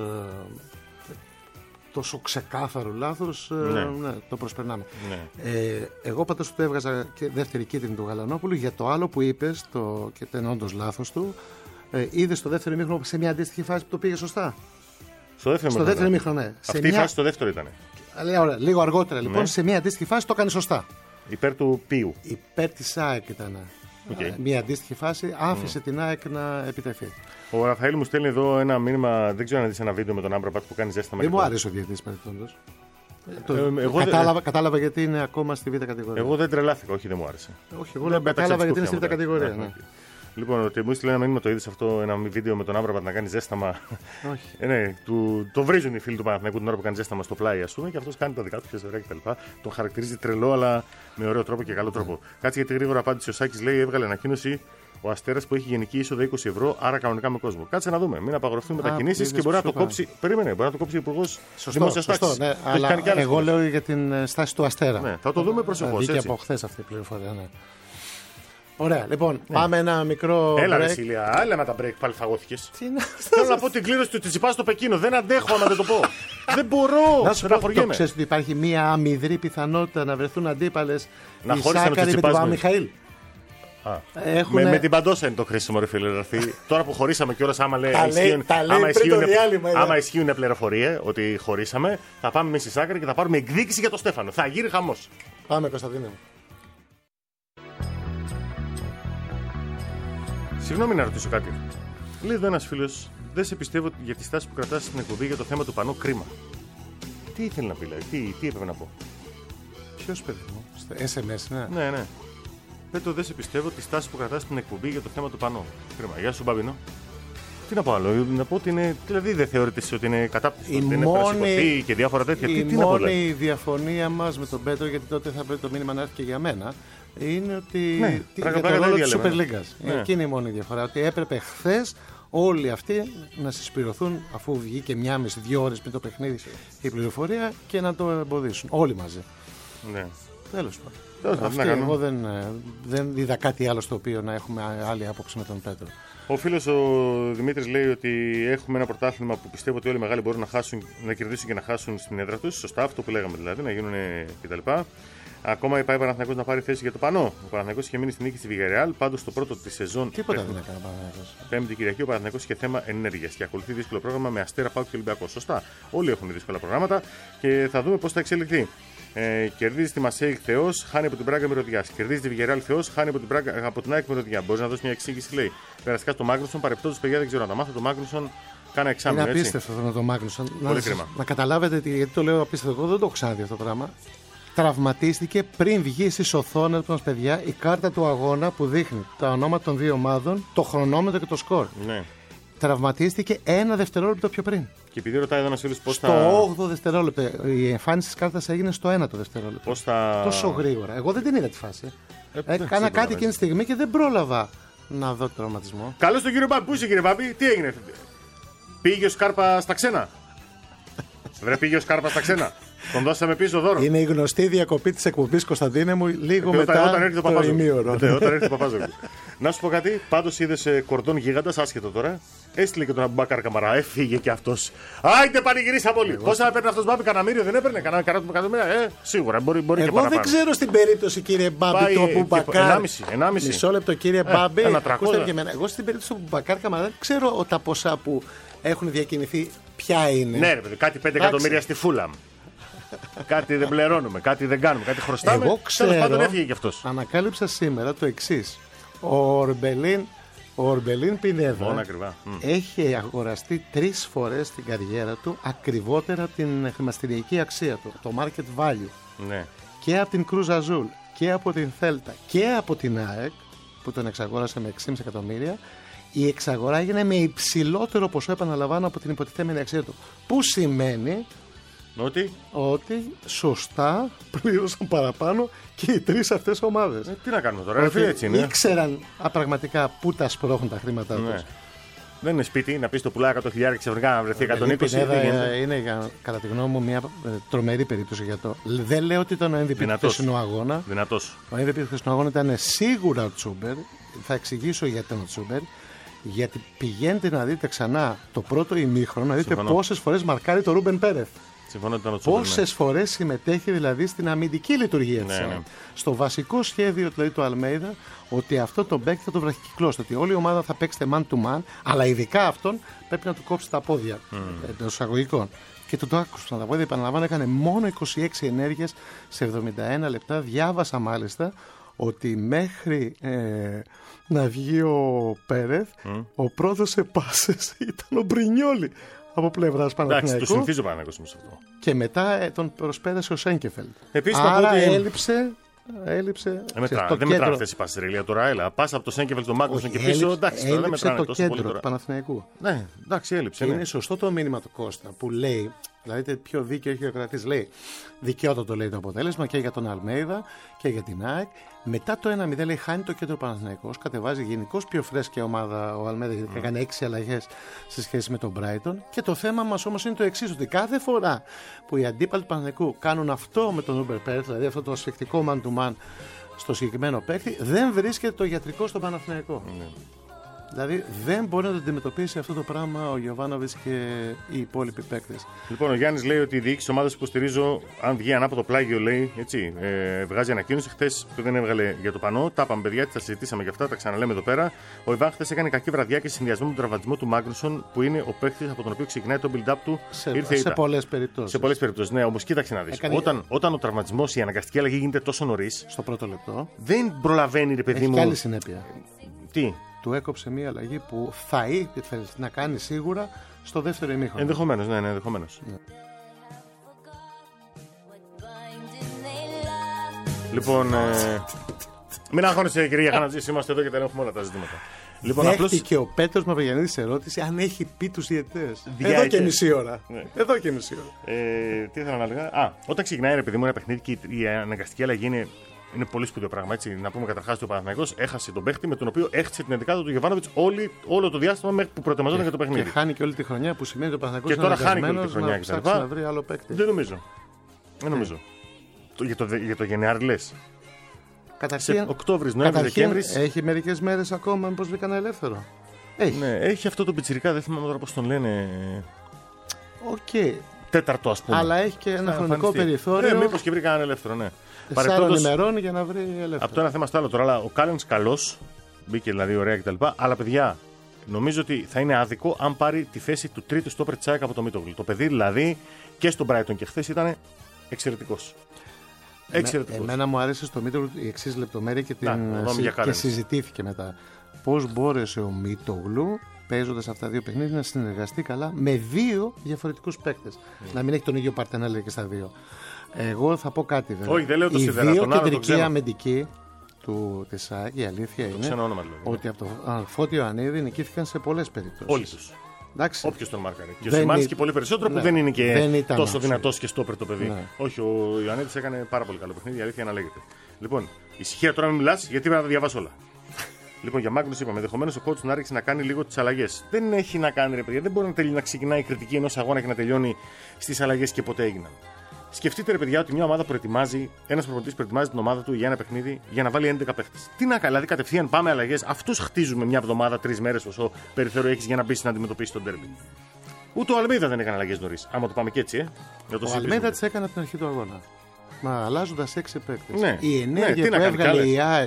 τόσο ξεκάθαρου λάθος, ναι. ναι, το προσπερνάμε. Ναι. Ε, εγώ πάντως του έβγαζα και δεύτερη κίτρινη του Γαλανόπουλου για το άλλο που είπες το, και ήταν όντως λάθος του. Ε, Είδε στο δεύτερο ημίχρονο σε μια αντίστοιχη φάση που το πήγε σωστά. Στο δεύτερο, στο δεύτερο ημίχρονο, ναι. Αυτή σε η μια... φάση στο δεύτερο ήταν. Ωραία, λίγο αργότερα λοιπόν, ναι. σε μια αντίστοιχη φάση το έκανε σωστά. Υπέρ του Πίου. Υπέρ της ΑΕΚ ήταν. Okay. Μια αντίστοιχη φάση άφησε mm. την ΑΕΚ να επιτεθεί. Ο Ραφαήλ μου στέλνει εδώ ένα μήνυμα. Δεν ξέρω αν δεις ένα βίντεο με τον Άμπραμπατ που κάνει ζέσταμα. Δεν μου άρεσε ο διαιτητής παρελθόντος. Ε, κατάλαβα, δε... κατάλαβα γιατί είναι ακόμα στη β' κατηγορία. Εγώ δεν τρελάθηκα, όχι δεν μου άρεσε. Όχι, εγώ δεν κατάλαβα γιατί είναι στη β' κατηγορία. Ναι, ναι. Λοιπόν, ότι μου έστειλε ένα μήνυμα, το είδες αυτό, ένα βίντεο με τον Άμπραμπατ να κάνει ζέσταμα. Όχι. ε, ναι, του, το βρίζουν οι φίλοι του Παναθηναϊκού την ώρα που κάνει ζέσταμα στο πλάι, α πούμε, και αυτό κάνει τα δικά του πιεζεριά κτλ. Τον χαρακτηρίζει τρελό, αλλά με ωραίο τρόπο και καλό τρόπο. Mm. Κάτσε γιατί γρήγορα απάντησε ο Σάκης, λέει, έβγαλε ανακοίνωση ο Αστέρας που έχει γενική είσοδο είκοσι ευρώ, άρα κανονικά με κόσμο. Κάτσε να δούμε, μην απαγορευτούν μετακινήσεις και μπορεί να το κόψει. Περίμενε, μπορεί να το κόψει ο Υπουργός Δημόσιας Τάξης. Ναι, αλλά εγώ λέω για την στάση του Αστέρα. Ναι, θα το δούμε προσεχώς. Βγήκε από χθες αυτή η πληροφορία. Ναι. Ωραία, λοιπόν, ναι. Πάμε ένα μικρό. Έλα, break. ρε Σίλια, έλα με τα break, πάλι φαγώθηκες. Θέλω να πω την κλήρωση του Τσιτσιπά στο Πεκίνο. Δεν αντέχω άμα δεν το πω. Δεν μπορώ. Να σου πω, ξέρεις ότι υπάρχει μία αμυδρή πιθανότητα να βρεθούν αντίπαλες να η Σάκαρη με τον Παπαμιχαήλ. Έχουνε... Με, με την Παντόσα είναι το χρήσιμο, ρε φίλε. Τώρα που χωρίσαμε κιόλας, άμα, λέει, τα ισχύουν, τα άμα, ισχύουν, διάλειμμα, άμα ισχύουν πληροφορίες ότι χωρίσαμε, θα πάμε εμείς στη Σάκαρη και θα πάρουμε εκδίκηση για τον Στέφανο. Θα γίνει χαμός. Πάμε, Κωνσταντίνε μου. Συγγνώμη να ρωτήσω κάτι. Λέει εδώ ένας φίλος, δεν σε πιστεύω για τη στάση που κρατάς στην εκπομπή για το θέμα του πανό κρίμα. Τι ήθελε να πει, δηλαδή, τι, τι έπρεπε να πω. Ποιος παιδί μου, στο ες εμ ες, ναι. Ναι, ναι. Πέτω, δεν σε πιστεύω τη στάση που κρατάς στην εκπομπή για το θέμα του πανό κρίμα. Γεια σου, Μπαμπίνο. Τι να πω άλλο, να πω ότι είναι. Δηλαδή δεν θεωρείτε ότι είναι κατάπτυστο, ότι είναι πρασικοθή και διάφορα τέτοια. Η τι, τι μόνη να πω, δηλαδή. διαφωνία μας με τον Πέτρο, γιατί τότε θα πρέπει το μήνυμα να έρθει και για μένα, είναι ότι. Ναι, τι, πράγμα, για το ρόλο της Super Super League. Ναι. Εκεί είναι η μόνη διαφορά. Ότι έπρεπε χθες όλοι αυτοί να συσπηρωθούν, αφού βγήκε μια μισή, δύο ώρες πριν το παιχνίδι η πληροφορία, και να το εμποδίσουν. Όλοι μαζί. Ναι. Τέλος πάντων. Αυτή, εγώ δεν, δεν είδα κάτι άλλο στο οποίο να έχουμε άλλη άποψη με τον Πέτρο. Ο φίλος ο Δημήτρης λέει ότι έχουμε ένα πρωτάθλημα που πιστεύω ότι όλοι οι μεγάλοι μπορούν να, χάσουν, να κερδίσουν και να χάσουν στην έδρα τους. Σωστά, αυτό που λέγαμε δηλαδή, να γίνουν κτλ. Ακόμα πάει ο Παναθηναϊκός να πάρει θέση για το πανό. Ο Παναθηναϊκός είχε μείνει στην νίκη στη Βιγαρεάλ. Πάντως στο πρώτο τη σεζόν. Τίποτα δεν έκανε ο Παναθηναϊκός. Πέμπτη Κυριακή ο Παναθηναϊκός είχε θέμα ενέργειας και ακολουθεί δύσκολο πρόγραμμα με Αστέρα, ΠΑΟΚ και Ολυμπιακό. Σωστά. Όλοι έχουν δύσκολα προγράμματα και θα δούμε πώς θα εξελιχθεί. Ε, κερδίζει τη Μασέη Θεός, χάνει από την Πράγκα μυρωδιά. Κερδίζει τη Βιγεράλ Θεός, χάνει από την, Πράγκα, από την ΑΕΚ μυρωδιά. Μπορεί να δώσει μια εξήγηση, λέει. Περαστικά στο Μάγνουσον, παρεπτόντως παιδιά δεν ξέρω να τα μάθω. Το Μάγνουσον κάνει εξάμεινο. Είναι απίστευτο αυτό με το Μάγνουσον. Πολύ να, κρίμα. Να καταλάβετε γιατί το λέω απίστευτο. Εγώ δεν το έχω ξαναδεί αυτό το πράγμα. Τραυματίστηκε πριν βγει στις οθόνες μας, παιδιά, η κάρτα του αγώνα που δείχνει τα ονόματα των δύο ομάδων, το χρονόμετρο και το σκορ. Ναι. Τραυματίστηκε ένα δευτερόλεπτο πιο πριν. Και επειδή ρωτάει εδώ ένας φίλος πώς στο θα. Στο όγδοο δευτερόλεπτο. Η εμφάνιση της κάρτας έγινε στο ένατο δευτερόλεπτο. Πώς θα. Τόσο γρήγορα. Εγώ δεν την είδα τη φάση. Ε, Έκανα κάτι εκείνη τη στιγμή και δεν πρόλαβα να δω τον τραυματισμό. Καλώς τον κύριο Μπάμπη. Πού είσαι, κύριε Μπάμπη, τι έγινε. Πήγε ο Σκάρπα στα ξένα. Βρε, πήγε ο Σκάρπα στα ξένα. Τον δώσαμε πίσω δώρο. Είναι η γνωστή διακοπή της εκπομπής, Κωνσταντίνε μου, λίγο ε, μετά όταν έρθει το, το ημίωρο. Ε, όταν έρθει το Παπάζογλου. Να σου πω κάτι, πάντως είδες κορδόν γίγαντας, άσχετο τώρα. Έστειλε και τον Αμπουμπάκαρ Καμαρά, έφυγε και αυτός. Άιντε πανηγυρίσαμε όλοι. Πόσα έπαιρνε αυτός Μπάμπη, κανένα μύριο δεν έπαιρνε, κανένα καράτο εκατομμύρια. Ε, σίγουρα μπορεί, μπορεί Εγώ και παραπάνω. Εγώ δεν ξέρω στην περίπτωση, κύριε Μπάμπη, του Αμπουμπάκαρ. Μισό λεπτό, κύριε ε, Μπάμπη. Εγώ στην περίπτωση του Αμπουμπάκαρ Καμαρά δεν ξέρω τα ποσά που έχουν διακινηθεί ποια είναι. Ναι, ρε παιδί, κάτι πέντε εκατομμύρια στη Φούλαμ. Κάτι δεν πληρώνουμε, κάτι δεν κάνουμε, κάτι χρωστάμε. Εγώ ξέρω, πάντων έφυγε κι αυτός. Ανακάλυψα σήμερα το εξής. Ο Ορμπελίν, ο Ορμπελίν Πινέδα έχει αγοραστεί τρεις φορές στην καριέρα του ακριβότερα από την χρηματιστηριακή αξία του, το market value. Ναι. Και από την Cruz Azul και από την Θέλτα και από την ΑΕΚ που τον εξαγόρασε με έξι κόμμα πέντε εκατομμύρια. Η εξαγορά έγινε με υψηλότερο ποσό, επαναλαμβάνω, από την υποτιθέμενη αξία του. Που σημαίνει ότι, ότι σωστά πλήρωσαν παραπάνω και οι τρεις αυτές ομάδες. Ε, τι να κάνουμε τώρα, ότι έτσι είναι. Ήξεραν πραγματικά πού τα σπρώχνουν τα χρήματά ναι. τους. Δεν είναι σπίτι να πει το πουλάει εκατό χιλιάδες και ξαφνικά να βρεθεί εκατόν είκοσι. Είναι, είναι κατά τη γνώμη μου μια τρομερή περίπτωση για το. Δεν λέω ότι ήταν ο εμ βι πι του χθεσινού αγώνα. Δυνατός. Ο εμ βι πι του χθεσινού αγώνα ήταν σίγουρα ο Τσούμπερ. Θα εξηγήσω γιατί ήταν ο Τσούμπερ. Γιατί πηγαίνετε να δείτε ξανά το πρώτο ημίχρονο, να δείτε πόσες φορές μαρκάρει το Ρούμπεν Πέρεθ. Συμφωνώ ότι ήταν ο Τσόπερ. Πόσες φορές συμμετέχει δηλαδή στην αμυντική λειτουργία της Ναι, ΑΕΚ. ναι. Στο βασικό σχέδιο δηλαδή του Αλμέιδα, ότι αυτό τον παίκτη θα τον βραχικυκλώσει. Ότι όλη η ομάδα θα παίξετε man to man, αλλά ειδικά αυτόν πρέπει να του κόψει τα πόδια mm. εντός εισαγωγικών. Και του το άκουσαν τα πόδια, επαναλαμβάνω, έκανε μόνο είκοσι έξι ενέργειες σε εβδομήντα ένα λεπτά. Διάβασα μάλιστα ότι μέχρι ε, να βγει ο Πέρεθ, mm. ο πρώτος σε πάσες ήταν ο Μπρινιόλι από πλευράς Παναθηναϊκού. Εντάξει, το συνηθίζω Παναθηναϊκός σε αυτό. Και μετά ε, τον προσπέρασε ο Σέγκεφελτ. Επίσης, άρα ότι... έλειψε. έλειψε ε, μετρά, δεν κέντρο... μετράνε αυτές οι πάσεις ρελία τώρα. Έλα, πάσα από το Σέγκεφελτ στον Μάγκνουσον και πίσω. Εντάξει, τώρα δεν μετράνε το τόσο κέντρο πολύ του τώρα. Παναθηναϊκού. Ναι, εντάξει, έλειψε. Είναι Ναι. σωστό το μήνυμα του Κώστα που λέει, δηλαδή πιο δίκαιο έχει ο κρατής, λέει δικαιότατο λέει το αποτέλεσμα και για τον Αλμέιδα και για την ΑΕΚ. Μετά το ένα μηδέν λέει χάνει το κέντρο Παναθηναϊκός, κατεβάζει γενικώς πιο φρέσκια ομάδα ο Αλμέιδα γιατί mm. έκανε έξι αλλαγές σε σχέση με τον Brighton. Και το θέμα μας όμως είναι το εξής, ότι κάθε φορά που οι αντίπαλοι του Παναθηναϊκού κάνουν αυτό με τον Ούμπερ Πέρεθ, δηλαδή αυτό το ασφικτικό man to man στο συγκεκριμένο παίκτη, δεν βρίσκεται το γιατρικό στο Παναθηναϊκό. Mm. Δηλαδή δεν μπορεί να το αντιμετωπίσει αυτό το πράγμα ο Γιοβάνοβιτς και οι υπόλοιποι παίκτες. Λοιπόν, ο Γιάννης λέει ότι η διοίκηση της ομάδας που υποστηρίζω, αν βγει ανάποδο πλάγιο, λέει έτσι, ε, βγάζει ανακοίνωση. Χθες που δεν έβγαλε για το πανό, τα είπαμε παιδιά, τα συζητήσαμε και αυτά, τα ξαναλέμε εδώ πέρα. Ο Ιβάν χθες έκανε κακή βραδιά και συνδυασμό με τον τραυματισμό του Μάγνουσον, που είναι ο παίκτης από τον οποίο ξεκινάει το build-up του. Σε, ήρθε σε πολλές περιπτώσεις. Σε πολλές περιπτώσεις, ναι, όμως κοίταξε να δεις. Έκανε... Όταν, όταν ο τραυματισμός, η αναγκαστική αλλαγή γίνεται τόσο νωρίς. Στο πρώτο λεπτό. Δεν προλαβαίνει, ρε παιδί Έχει μου. και άλλη συνέπεια. Τι. Του έκοψε μια αλλαγή που θα ήθελε να κάνει σίγουρα στο δεύτερο ημίχρονο. Ενδεχομένως, ναι, ναι, ενδεχομένως. Ναι. Λοιπόν, ε, μην αγχώνεσαι κυρία Χανατζής, είμαστε εδώ και τα ελέγχουμε όλα τα ζητήματα. Λοιπόν, δέχτηκε απλώς... ο Πέτρος Μαυρογιαννίδης ερώτηση αν έχει πει τους διαιτητές. Εδώ και μισή ώρα. Ναι. Εδώ και μισή ώρα. Ε, τι ήθελα να λέγα. Α, όταν ξεκινάει ρε παιδί μου ένα παιχνίδι και η αναγκαστική αλλαγή είναι. Είναι πολύ σπουδαίο πράγμα. Έτσι. Να πούμε καταρχάς ότι ο Παναθηναϊκός έχασε τον παίχτη με τον οποίο έχτισε την ενδεκάδα του Γιοβάνοβιτς όλο το διάστημα μέχρι που προετοιμαζόταν για το παιχνίδι. Και χάνει και όλη τη χρονιά που σημαίνει ότι ο Παναθηναϊκός είναι αναγκασμένος να ψάξει να βρει άλλο παίκτη. Δεν νομίζω. Δεν νομίζω. Το, για, το, για το Γενιάρη λες. Καταρχήν, Οκτώβρης, Νοέμβρης, Δεκέμβρης. Έχει μερικές μέρες ακόμα μήπως βρει κανένα ελεύθερο. Έχει. Ναι, έχει αυτό το πιτσιρικά, δεν θυμάμαι τώρα πώς τον λένε. Οκ. Okay. Τέταρτο ας πούμε. Αλλά έχει και ένα χρονικό περιθώριο. Ναι, μήπως και βρει κανένα ελεύθερο, ναι. Παρεπτόντως ενημερώνει για να βρει ελεύθερο. Από το ένα θέμα στο άλλο τώρα, αλλά ο Κάλενς καλός, μπήκε δηλαδή ωραία κτλ. Αλλά παιδιά, νομίζω ότι θα είναι άδικο αν πάρει τη θέση του τρίτου στόπερ της ΑΕΚ από το Μίτογλου. Το παιδί δηλαδή και στον Brighton και χθες ήταν εξαιρετικός. Εξαιρετικός. Εμένα μου άρεσε στο Μίτογλου η εξής λεπτομέρεια και, την... Να, και συζητήθηκε μετά. Πώς μπόρεσε ο Μίτογλου, παίζοντας αυτά τα δύο παιχνίδια, να συνεργαστεί καλά με δύο διαφορετικούς παίκτες. Mm. Να μην έχει τον ίδιο παρτενέλη και στα δύο. Εγώ θα πω κάτι βέβαια. Όχι, δεν λέω το οι σιδερά, δύο τον άλλο κεντρικοί αμυντικοί του της ΑΕΚ, η αλήθεια είναι το όνομα, δηλαδή. ότι από το Φώτιο Ανίδη νικήθηκαν σε πολλές περιπτώσεις. Όλοι τους. Όποιος τον μάρκαρε. Και ο Σιμάνσκι πολύ περισσότερο ναι. που δεν είναι και δεν τόσο δυνατός και στόπερ το παιδί. Ναι. Όχι, ο Ιωαννίδης έκανε πάρα πολύ καλό παιχνίδι, η αλήθεια να λέγεται. Λοιπόν, ησυχία τώρα μην μιλάς, γιατί πρέπει να τα διαβάσω όλα. Λοιπόν, για Μάγνους είπαμε, ενδεχομένως ο coach να άρχισε να κάνει λίγο τις αλλαγές. Δεν έχει να κάνει ρε παιδιά, δεν μπορεί να, τελει... να ξεκινάει η κριτική ενός αγώνα και να τελειώνει στις αλλαγές και ποτέ έγιναν. Σκεφτείτε ρε παιδιά ότι μια ομάδα προετοιμάζει, ένας προπονητής προετοιμάζει την ομάδα του για ένα παιχνίδι για να βάλει έντεκα παίχτες. Τι να κάνει, δηλαδή κατευθείαν πάμε αλλαγές, αυτούς χτίζουμε μια εβδομάδα, τρεις μέρες όσο περιθώριο έχεις για να μπει να αντιμετωπίσει τον ντέρμπι. Ούτε ο Αλμέιδα δεν έκανε αλλαγές νωρίς. Άμα το πάμε και έτσι, ε. Ο Αλμέιδα τις έκανε από την αρχή του αγώνα. Μα αλλάζοντας έξι παίκτες. Ναι. Η ενέργεια ναι, που έβγαλε η ΑΕΚ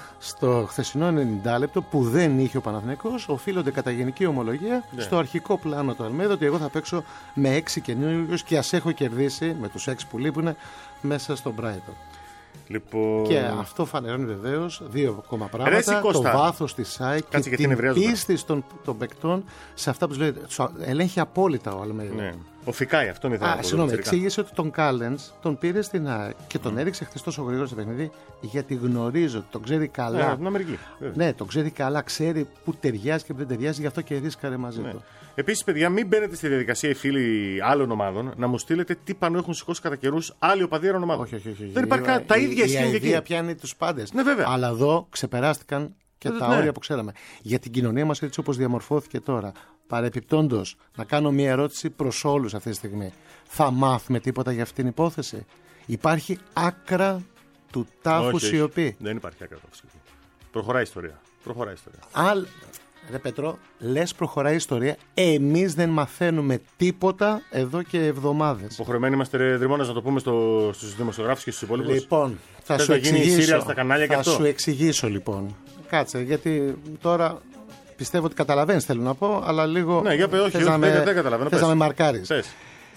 στο χθεσινό ενενήντα λεπτό που δεν είχε ο Παναθηναϊκός οφείλονται κατά γενική ομολογία ναι. στο αρχικό πλάνο του Αλμέιδα ότι εγώ θα παίξω με έξι καινούριους και ας έχω κερδίσει με τους έξι που λείπουν μέσα στον Brighton. Λοιπόν... Και αυτό φανερώνει βεβαίως δύο ακόμα πράγματα. Το βάθος της ΑΕΚ και την πίστη των, των παικτών σε αυτά που τους λέει. Ελέγχει απόλυτα ο Αλμέιδα. Ναι. Ο Φικάη, αυτόν ήθελα να πω. Συγγνώμη, εξήγησε ότι τον Κάλενς τον πήρε στην ΑΕΚ και τον mm. έριξε χθες τόσο γρήγορα στο παιχνίδι γιατί γνωρίζω ότι τον ξέρει καλά. Ναι, την Αμερική. Ναι, τον ξέρει καλά, ξέρει που ταιριάζει και που δεν ταιριάζει, γι' αυτό και ρίσκαρε μαζί ναι. του. Επίσης, παιδιά, μην μπαίνετε στη διαδικασία οι φίλοι άλλων ομάδων να μου στείλετε τι πανό έχουν σηκώσει κατά καιρούς άλλοι οπαδοί άλλων ομάδων. Όχι, όχι, όχι. Δεν υπάρχει κάτι. Τα ίδια ισχύουν και εκεί. Η ιδέα πιάνει τους πάντες. Ναι, βέβαια. Αλλά εδώ ξεπεράστηκαν και ναι, τα ναι. όρια που ξέραμε. Για την κοινωνία μας έτσι όπως διαμορφώθηκε τώρα. Παρεπιπτόντως, να κάνω μια ερώτηση προς όλους αυτή τη στιγμή. Θα μάθουμε τίποτα για αυτήν την υπόθεση? Υπάρχει άκρα του τάφου σιωπή? Δεν υπάρχει άκρα του τάφου σιωπή. Προχωράει η ιστορία. Προχωράει η ιστορία. Άλλ... Ρε Πέτρο, λες προχωράει η ιστορία. Εμείς δεν μαθαίνουμε τίποτα εδώ και εβδομάδες. Υποχρεωμένοι είμαστε, ρε Δρυμώνας, να το πούμε στο, στους δημοσιογράφους και στους υπόλοιπους. Λοιπόν, θα Θες σου να γίνει εξηγήσω. σύριαλ στα κανάλια και θα αυτό. σου εξηγήσω λοιπόν. Κάτσε, γιατί τώρα πιστεύω ότι καταλαβαίνεις, θέλω να πω, αλλά λίγο. Ναι, για πέ, όχι, θες όχι, να δεν- με, δεν καταλαβαίνω, θες πες. να με μαρκάρεις. Πες.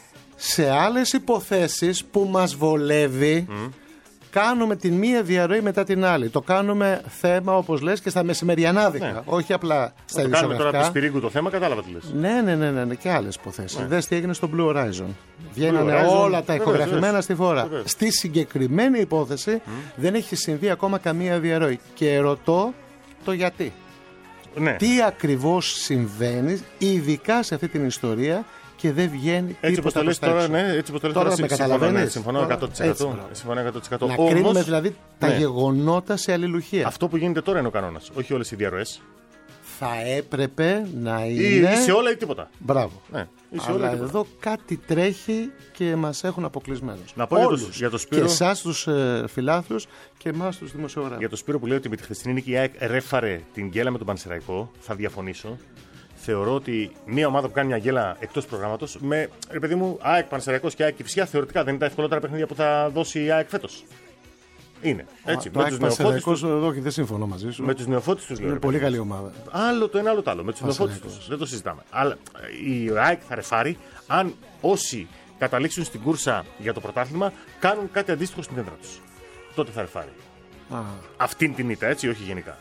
Σε άλλες υποθέσεις που μας βολεύει, mm. κάνουμε την μία διαρροή μετά την άλλη. Το κάνουμε θέμα, όπως λες, και στα μεσημεριανάδικα. Ναι. Όχι απλά στα Θα το κάνουμε τώρα από ειδησιογραφικά. τη Σπυρίγκου το θέμα, κατάλαβα τι λες. Ναι, ναι, ναι, ναι, ναι, και άλλες υποθέσεις. Ναι. Δες τι έγινε στο Blue Horizon. Βγαίνανε Horizon, όλα τα βεβαίως, ηχογραφημένα βεβαίως. στη φορά. Βεβαίως. Στη συγκεκριμένη υπόθεση δεν έχει συμβεί ακόμα καμία διαρροή. Και ρωτώ το γιατί. Ναι. Τι ακριβώς συμβαίνει, ειδικά σε αυτή την ιστορία, και δεν βγαίνει Έτσι όπως τίποτα το λες προς τα τώρα, έξω. ναι, έτσι όπως το λες Τώρα τώρα, με συμφωνώ, καταλαβαίνεις? ναι, συμφωνώ Τώρα, εκατό τοις εκατό. έτσι, μπράβο. Συμφωνώ εκατό τοις εκατό. Να Όμως, κρίνουμε δηλαδή τα ναι. γεγονότα σε αλληλουχία. Αυτό που γίνεται τώρα είναι ο κανόνας, όχι όλες οι διαρροές. Θα έπρεπε να Ή, είναι. ή σε όλα ή τίποτα. Μπράβο. Ναι, ή σε όλα Αλλά ή τίποτα. εδώ κάτι τρέχει και μας έχουν αποκλεισμένους. Να πω για το- Όλους. για το Σπύρο- Και εσάς τους ε, φιλάθλους και εμάς τους δημοσιογράφους. Για το Σπύρο που λέει ότι με τη χθεσινή νίκη η ΑΕΚ ρέφαρε την γκέλα με τον Πανσεραϊκό, θα διαφωνήσω. Θεωρώ ότι μια ομάδα που κάνει μια γκέλα εκτός προγράμματος, με ρε παιδί μου, ΑΕΚ, Πανσεραϊκός και ΑΕΚ Κηφισιά, θεωρητικά δεν είναι τα ευκολότερα παιχνίδια που θα δώσει η ΑΕΚ φέτος. Είναι. Έτσι. Το Με ΑΕΚ τους νεοφώτιστους Πανσεραϊκός, εδώ όχι, δεν συμφωνώ μαζί σου. με τους νεοφώτιστους τους λέω. Είναι ρε πολύ παιδί μου. καλή ομάδα. Άλλο το ένα, άλλο το άλλο. Με τους νεοφώτιστους. Δεν το συζητάμε. Αλλά η ΑΕΚ θα ρεφάρει αν όσοι καταλήξουν στην κούρσα για το πρωτάθλημα κάνουν κάτι αντίστοιχο στην έδρα τους. Τότε θα ρεφάρει. Α, Αυτήν την ήττα, έτσι, όχι γενικά.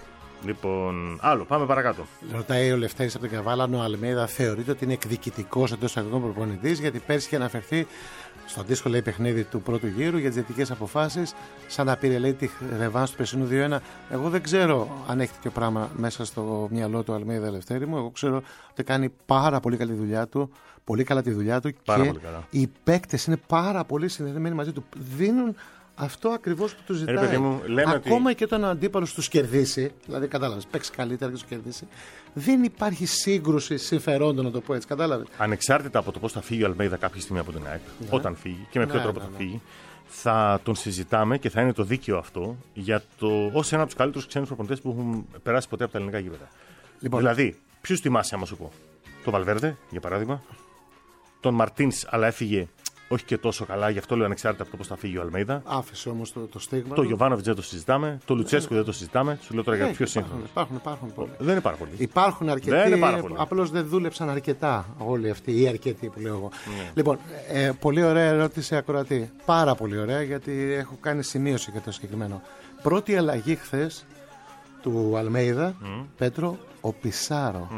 Λοιπόν, άλλο, πάμε παρακάτω. ρωτάει ο Λευτέρης από την Καβάλα, αν ο Αλμέιδα θεωρείται ότι είναι εκδικητικός εντός εισαγωγικών προπονητής, γιατί πέρσι είχε αναφερθεί στο αντίστοιχο λέει παιχνίδι του πρώτου γύρου για τις διαιτητικές αποφάσεις, σαν να πήρε λέει τη ρεβάνς του περσινού δύο ένα. Εγώ δεν ξέρω αν έχει τέτοιο πράγμα μέσα στο μυαλό του Αλμέιδα, Λευτέρη μου. Εγώ ξέρω ότι κάνει πάρα πολύ καλή δουλειά του, πολύ καλά τη δουλειά του, Πάρα και πολύ καλά. οι παίκτες είναι πάρα πολύ συνδεδεμένοι μαζί του. Δίνουν αυτό ακριβώς που του ζητάει. Ρε παιδί μου, λέμε Ακόμα ότι- και όταν ο αντίπαλος τους κερδίσει, δηλαδή κατάλαβες, παίξει καλύτερα και τους κερδίσει, δεν υπάρχει σύγκρουση συμφερόντων, να το πω έτσι. Κατάλαβες. Ανεξάρτητα από το πώς θα φύγει ο Αλμέιδα κάποια στιγμή από την ΑΕΚ, όταν φύγει και με ποιο Ναι, τρόπο ναι, θα ναι. φύγει, θα τον συζητάμε και θα είναι το δίκαιο αυτό για το ως ένα από τους καλύτερους ξένους προπονητές που έχουν περάσει ποτέ από τα ελληνικά γήπεδα. Λοιπόν. Δηλαδή, ποιους θυμάσαι, άμα σου πω. Το Βαλβέρδε, για παράδειγμα. Τον Μαρτίνς, αλλά έφυγε όχι και τόσο καλά, γι' αυτό λέω ανεξάρτητα από το πώς θα φύγει ο Αλμέιδα. Άφησε όμως το, το στίγμα. Το του. Γιωβάνοβιτς δεν το συζητάμε. Το Λουτσέσκου δεν το συζητάμε. Σου λέω τώρα για Ε, το πιο υπάρχουν, σύγχρονο. υπάρχουν, υπάρχουν πολλοί. Δεν είναι πάρα πολύ. Υπάρχουν αρκετοί, Δεν είναι πάρα πολλοί. απλώς δεν δούλεψαν αρκετά όλοι αυτοί, ή αρκετοί που λέω εγώ. Ναι. Λοιπόν, ε, πολύ ωραία ερώτηση ακροατή. Πάρα πολύ ωραία, γιατί έχω κάνει σημείωση για το συγκεκριμένο. Πρώτη αλλαγή χθες του Αλμέιδα, Πέτρο, ο Πισάρο.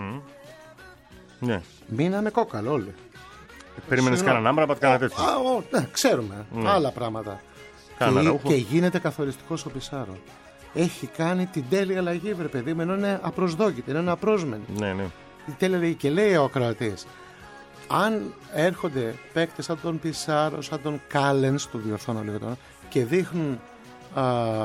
Ναι. Μείναμε κόκαλο όλοι. Περίμενε Συγγνώμη. κανένα άμπρα, πατ' κανένα τέτοιο. Α, ο, ναι, ξέρουμε. Άλλα πράγματα. Κάνα Και, ραούχο. και γίνεται καθοριστικός ο Πισάρο. Έχει κάνει την τέλεια αλλαγή, βρε παιδί μου, ενώ είναι απροσδόκητη, ενώ είναι απρόσμενη. Ναι, ναι. Η τέλεια αλλαγή. Και λέει ο ακροατής, αν έρχονται παίκτες σαν τον Πισάρο, σαν τον Κάλενς, του διορθώνω λίγο τώρα, και δείχνουν. Α,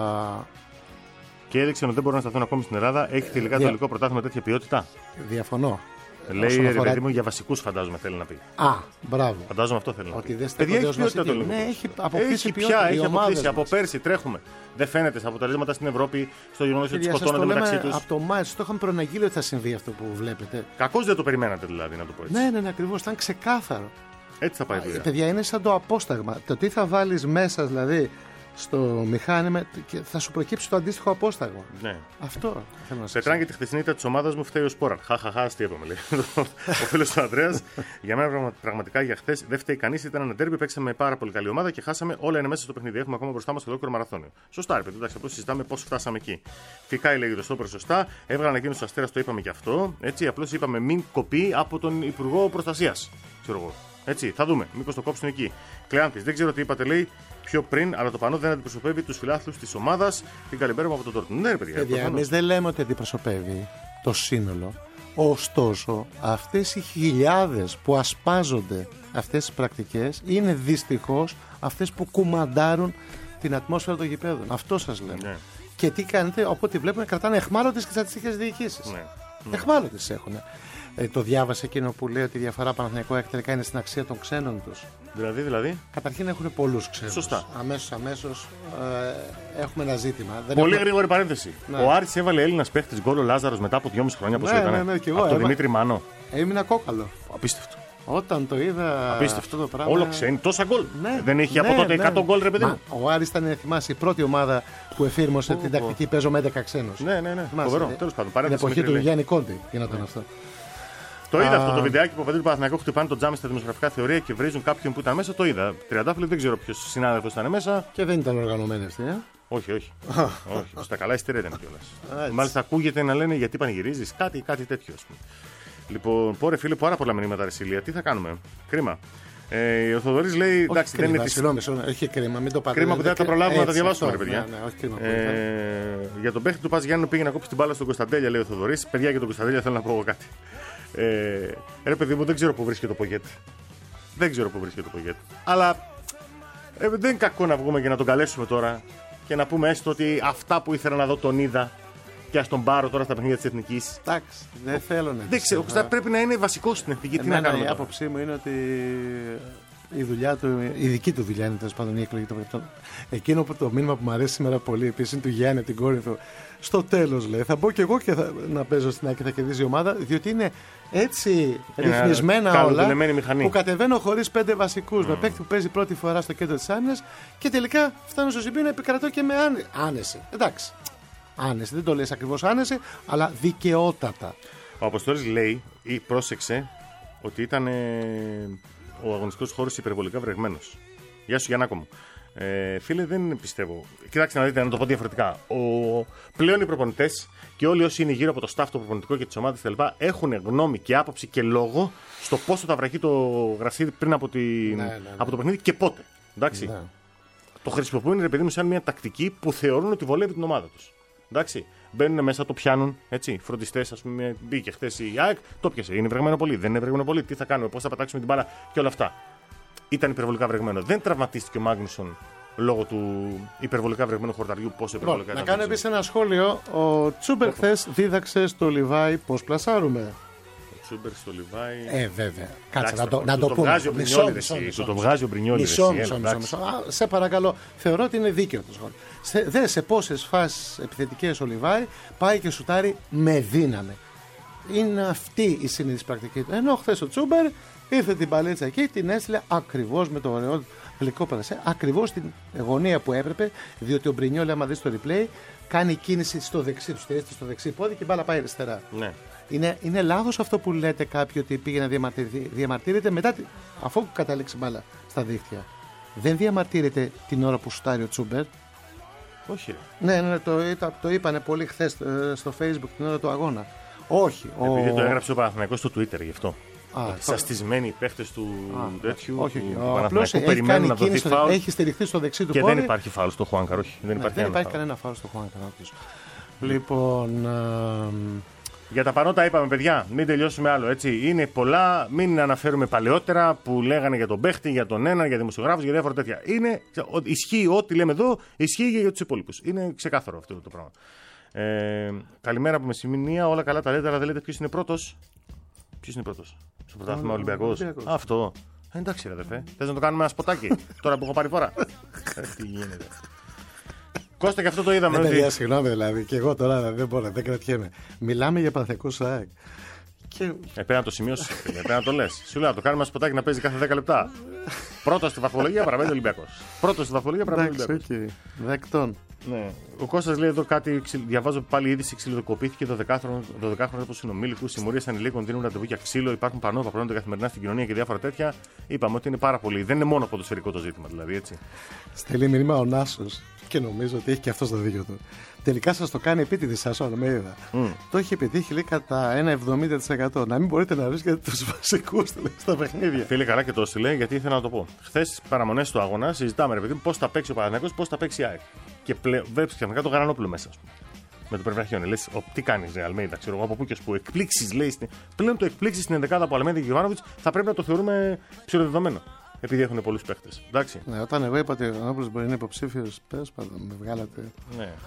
Και έδειξε ότι δεν μπορούν να σταθούν ακόμη στην Ελλάδα. Έχει τελικά το δια- ελληνικό πρωτάθλημα τέτοια ποιότητα. διαφωνώ. Λέει Όσον ρε αφορά- παιδί μου για βασικού, φαντάζομαι θέλει να πει. Α, μπράβο. Φαντάζομαι αυτό θέλει να Ότι πει. δεν Παιδιά, έχει στέκονται ως ποιότητα το βασική. ελληνικό. Ναι, έχει αποκτήσει Έχει ποιότητα. πια, Οι έχει ομάδες αποκτήσει. Από μας. πέρσι τρέχουμε. Δεν φαίνεται στα αποτελέσματα στην Ευρώπη, στο γεγονό ότι Παιδιά, σας σκοτώνονται το λέμε μεταξύ του. από το Μάιο, το είχαμε προναγγείλει ότι θα συμβεί αυτό που βλέπετε. Κακώ δεν το περιμένατε δηλαδή, να το πω έτσι. Ναι, ναι, ναι, ακριβώς, ήταν ξεκάθαρο. Έτσι θα πάει η δουλειά. Παιδιά, είναι σαν το απόσταγμα. Το τι θα βάλεις μέσα, δηλαδή, στο μηχάνημα, και θα σου προκύψει το αντίστοιχο απόσταγμα. Ναι. Αυτό θέλω να σας Πετράν για τη χθεσινή ήττα τη ομάδα μου φταίει ο Σπόραρ. Χαχαχά, τι είπαμε, λέει. Ο φίλο του Ανδρέα. Για μένα πραγμα- πραγματικά για χθε δεν φταίει κανεί. Ήταν ένα τέρμπι, παίξαμε με πάρα πολύ καλή ομάδα και χάσαμε όλα είναι μέσα στο παιχνίδι. Έχουμε ακόμα μπροστά μα το ολόκληρο μαραθώνιο. Σωστά, ρε παιδί, εντάξει, απλώ συζητάμε πώ φτάσαμε εκεί. Φυκάει λέγει το στόπερ σωστά. Έβγαλαν εκείνο του Αστέρα, το είπαμε και αυτό. Έτσι, απλώ είπαμε μην κοπεί από τον Υπουργό Προστασία. Ξέρω εγώ. Έτσι, θα δούμε. Μήπω το κόψουν εκεί. Κλεάντη, δεν ξέρω τι είπατε, λέει πιο πριν, αλλά το πανό δεν αντιπροσωπεύει του φιλάθλου τη ομάδα. Την καλημέρα μου από τον Τόρτον. Ναι, ρε παιδιά. Παιδιά, προφανώς. εμείς δεν λέμε ότι αντιπροσωπεύει το σύνολο. Ωστόσο, αυτές οι χιλιάδες που ασπάζονται αυτές τις πρακτικές είναι δυστυχώς αυτές που κουμαντάρουν την ατμόσφαιρα των γηπέδων. Αυτό σας λέμε. Ναι. Και τι κάνετε, οπότε βλέπουμε, κρατάνε εχμάλωτες και στατιστικές διοικήσεις. Ναι. Εχμάλωτες έχουν. Ε, το διάβασε εκείνο που λέει ότι η διαφορά Παναθηναϊκού ΑΕΚ τελικά είναι στην αξία των ξένων τους. Δηλαδή, δηλαδή. Καταρχήν έχουν πολλούς ξένους. Σωστά. Αμέσως, αμέσως ε, έχουμε ένα ζήτημα. Δεν Πολύ έχουμε... γρήγορη παρένθεση. Ναι. Ο Άρης έβαλε Έλληνας παίχτης γκολ ο Λάζαρος μετά από δυόμιση χρόνια. Πόσο Ναι, ήταν. ναι, ναι, και εγώ, από τον έβα- Δημήτρη Μάνο. Έμεινα κόκαλο. Απίστευτο. Όταν το είδα Απίστευτο. αυτό το πράγμα. Όλο ξένοι. Τόσα γκολ. Ναι, Δεν είχε ναι, από τότε ναι. εκατό γκολ, ρε παιδί Μα, μου. ο Άρης ήταν, θυμάσαι, η πρώτη ομάδα που εφήρμοσε την τακτική παίζω με έντεκα ξένους. Ναι, ναι, ναι. Θυμάσαι, Φοβερό. ε, Τέλος πάντων. Την Παρένθεση εποχή μικρή, του λέει. Γιάννη Κόντι γινόταν αυτό. Το είδα Α. αυτό το βιντεάκι που ο Παντελή Παναθηναϊκό χτυπάνε το τζάμι στα δημοσιογραφικά θεωρία και βρίζουν κάποιον που ήταν μέσα. Το είδα. Τριαντάφυλλο δεν ξέρω ποιο συνάδελφο ήταν μέσα. Και δεν ήταν οργανωμένη αυτή, ε. Όχι, όχι. όχι. Στα καλά εισιτήρια ήταν κιόλα. Έτσι. Μάλιστα ακούγεται να λένε γιατί πανηγυρίζει, κάτι, κάτι τέτοιο, α πούμε. Λοιπόν, πόρε φίλε, πάρα πολλά μηνύματα ρε Σίλια. Τι θα κάνουμε. Κρίμα. Ε, ο Θοδωρής λέει εντάξει, δεν είναι τη. Συγγνώμη, συγγνώμη, όχι κρίμα, μην το πάτε. Κρίμα που δεν θα τα προλάβουμε να τα Έτσι, διαβάσουμε, ρε αυτό, παιδιά. ναι, ναι, όχι κρίμα. Ε, για τον παίχτη του Πας Γιάννη πήγε να κόψει την μπάλα στον Κωνσταντέλια, λέει ο Θοδωρής. Παιδιά, για τον Κωνσταντέλια θέλω να πω εγώ κάτι. Ε, ρε παιδί μου, δεν ξέρω πού βρίσκεται το Πογέτη. Δεν ξέρω πού βρίσκεται το Πογέτη. Αλλά ε, δεν είναι κακό να βγούμε και να τον καλέσουμε τώρα και να πούμε έστω ότι αυτά που ήθελα να δω τον είδα και α τον πάρω τώρα στα παιχνίδια τη Εθνική. Εντάξει, δεν θέλω να. Δεν ξέρω, ο Κωνσταντέλια πρέπει να είναι βασικό στην Εθνική. Τι να Εμένα κάνουμε η τώρα. άποψή μου είναι ότι η δουλειά του, η δική του δουλειά είναι τέλος πάντων η εκλογή των παιχτών. Εκείνο που το μήνυμα που μου αρέσει σήμερα πολύ επίση είναι του Γιάννη από την Κόρινθο. Στο τέλος λέει: θα μπω και εγώ και θα, να παίζω στην ΑΕΚ και θα κερδίζει η ομάδα, διότι είναι έτσι Είναι ρυθμισμένα καλοδουλεμένη όλα. μηχανή. Που κατεβαίνω χωρίς πέντε βασικούς. Mm. Με παίκτη που παίζει πρώτη φορά στο κέντρο της άμυνας και τελικά φτάνω στο σημείο να επικρατώ και με άνε... άνεση. Εντάξει. Άνεση, δεν το λες ακριβώς άνεση, αλλά δικαιότατα. Ο Αποστόλης λέει ή πρόσεξε ότι ήταν ε, ο αγωνιστικός χώρος υπερβολικά βρεγμένος. Γεια σου Γιαννάκο μου. Ε, φίλε, δεν πιστεύω. Κοιτάξτε να δείτε, να το πω διαφορετικά. Ο, πλέον οι προπονητές και όλοι όσοι είναι γύρω από το staff, το προπονητικό και τις ομάδες κτλ. Έχουν γνώμη και άποψη και λόγο στο πόσο θα βραχεί το γρασίδι πριν από, την, Ναι, ναι, ναι. από το παιχνίδι και πότε. Εντάξει. Ναι. Το χρησιμοποιούν ρε παιδί μου σαν μια τακτική που θεωρούν ότι βολεύει την ομάδα τους. Εντάξει. Μπαίνουν μέσα, το πιάνουν. Έτσι. Φροντιστές, α πούμε, μπήκε χθε η ΑΕΚ, το πιασε. Είναι βρεγμένο πολύ. Δεν είναι βρεγμένο πολύ. Τι θα κάνουμε, πώς θα πετάξουμε την μπάλα και όλα αυτά. Ήταν υπερβολικά βρεγμένο. Δεν τραυματίστηκε ο Μάγνουσον λόγω του υπερβολικά βρεγμένου χορταριού. Πόσο υπερβολικά Να ήταν. κάνω επίσης ένα σχόλιο. Ο Τσούμπερ χθες δίδαξε στο Λιβάι πώς πλασάρουμε. Ο Τσούμπερ στο Λιβάι. Ε, βέβαια. Κάτσε Εντάξει, να το, του να το το πούμε. βγάζει ο Μισό, Μπρινιόλι, μισό, εσύ, μισό, του το μισό. βγάζει ο Μπρινιόλι, Μισό, εσύ, μισό, έλα, μισό, εντάξει. μισό. Α, σε παρακαλώ, θεωρώ ότι είναι δίκαιο το σχόλιο. Σε, δε σε πόσες φάσεις επιθετικές ο Λιβάι πάει και σουτάρει με δύναμη. Είναι αυτή η συνήθις πρακτική του. Ενώ χθες ο Τσούμπερ ήρθε την παλίτσα εκεί, την έστειλε ακριβώς με το ωραίο γλυκό παρασέ, ακριβώς στην γωνία που έπρεπε, διότι ο Μπρινιόλι, άμα δει το replay, κάνει κίνηση στο δεξί, του στηρίζεται στο δεξί πόδι και η μπάλα πάει αριστερά. Ναι. Είναι, είναι λάθος αυτό που λέτε κάποιοι ότι πήγε να διαμαρτυρηθεί. Διαμαρτύρεται μετά, τη- αφού κατάληξε μπάλα στα δίχτυα. Δεν διαμαρτύρεται την ώρα που σουτάρει ο Τσούμπερ. Όχι. ρε. Ναι, ναι, το, ήταν- το είπανε πολύ χθες ε, στο Facebook την ώρα του αγώνα. Όχι. Επειδή ο... το έγραψε ο Παναθηναϊκός στο Twitter γι' αυτό. Α, Ότι αυτό- σαστισμένοι οι παίχτες του τέτοιου. όχι, του όχι. Παναθηναϊκού, Ο, απλώς έχει περιμένουν κάνει να δοθεί κίνηση, στο- φάουλ. έχει στηριχθεί στο δεξί του Και πόδι. δεν υπάρχει φάουλ στο Χουάνκαρ, όχι. Δεν Ναι, υπάρχει, δεν ένα υπάρχει φάουλ. κανένα φάουλ στο Χουάνκαρ. Λοιπόν. ε, Για τα πανώτα είπαμε, παιδιά, μην τελειώσουμε άλλο. Έτσι. Είναι πολλά, μην αναφέρουμε παλαιότερα που λέγανε για τον παίχτη, για τον έναν, για δημοσιογράφους, για διάφορα τέτοια. Είναι, ισχύει ό,τι λέμε εδώ, ισχύει και για τους υπόλοιπους. Είναι ξεκάθαρο αυτό το πράγμα. Ε, καλημέρα από Μεσημηνία, όλα καλά τα λέτε, αλλά δεν λέτε ποιος είναι πρώτος. Ποιος είναι πρώτος στο πρωτάθλημα Ο Ολυμπιακός. Ολυμπιακός. Αυτό. Ε, εντάξει, ρε αδερφέ. Θες να το κάνουμε ένα σποτάκι τώρα που έχω πάρει φορά. Ε, τι γίνεται. Κώστα, και αυτό το είδαμε. Ναι, ότι... παιδιά, συγγνώμη δηλαδή. Και εγώ τώρα δεν μπορώ, δεν κρατιέμαι. Μιλάμε για Παναθηναϊκό ΣΑΕΚ. Και... Ε, πρέπει να το σημειώσει. Πρέπει να το λε. Σου λέω να το κάνουμε ένα σποτάκι να παίζει κάθε δέκα λεπτά. Πρώτο στη βαθμολογία παραμένει Ολυμπιακός. Πρώτο στη βαθμολογία παραμένει Εντάξει, Ολυμπιακός. οκ. Δεκτών. Ναι. Ο Κώστας λέει εδώ κάτι. ξυ- Διαβάζω πάλι είδηση. Ξυλοδοκοπήθηκε δωδεκάχρονο από συνομήλικου. Συμμορίε ανηλίκων δίνουν ραντεβού για ξύλο. Υπάρχουν πανό που απλώνονται καθημερινά στην κοινωνία και διάφορα τέτοια. Είπαμε ότι είναι πάρα πολύ. Δεν είναι μόνο ποδοσφαιρικό το ζήτημα δηλαδή, έτσι. Στέλνει μήνυμα ο Νάσος και νομίζω ότι έχει και αυτό το δίκιο του. Τελικά σας το κάνει επίτηδη σας ο Αλμέιδα. Mm. Το έχει επιτύχει λέει κατά ένα εβδομήντα τοις εκατό. Να μην μπορείτε να βρίσκετε τους βασικούς στα παιχνίδια. Φίλε, καλά και το έστειλε γιατί ήθελα να το πω. Χθε παραμονές του αγώνα συζητάμε ρε παιδί πώς θα παίξει ο Παναθηναϊκός, πώς θα παίξει η ΑΕΚ. Και πλέον βλέπει ξαφνικά το Γαρανόπουλο μέσα, ας πούμε. Με το Περβραχιόνι. Λες, ο, τι κάνει, Ρε Αλμέιδα, ξέρω εγώ από πού και ως πού. Εκπλήξεις, λέει. Στην... Πλέον το εκπλήξεις στην ενδεκάδα από Αλμέιδα και Γιωβάνοβιτς θα πρέπει να το θεωρούμε ψηλοδεδομένο. Επειδή έχουν πολλούς παίχτες. Εντάξει. Ναι, όταν εγώ είπα ότι ο Γαρανόπουλος μπορεί να είναι υποψήφιος, πες πάντα, με βγάλατε. Ναι.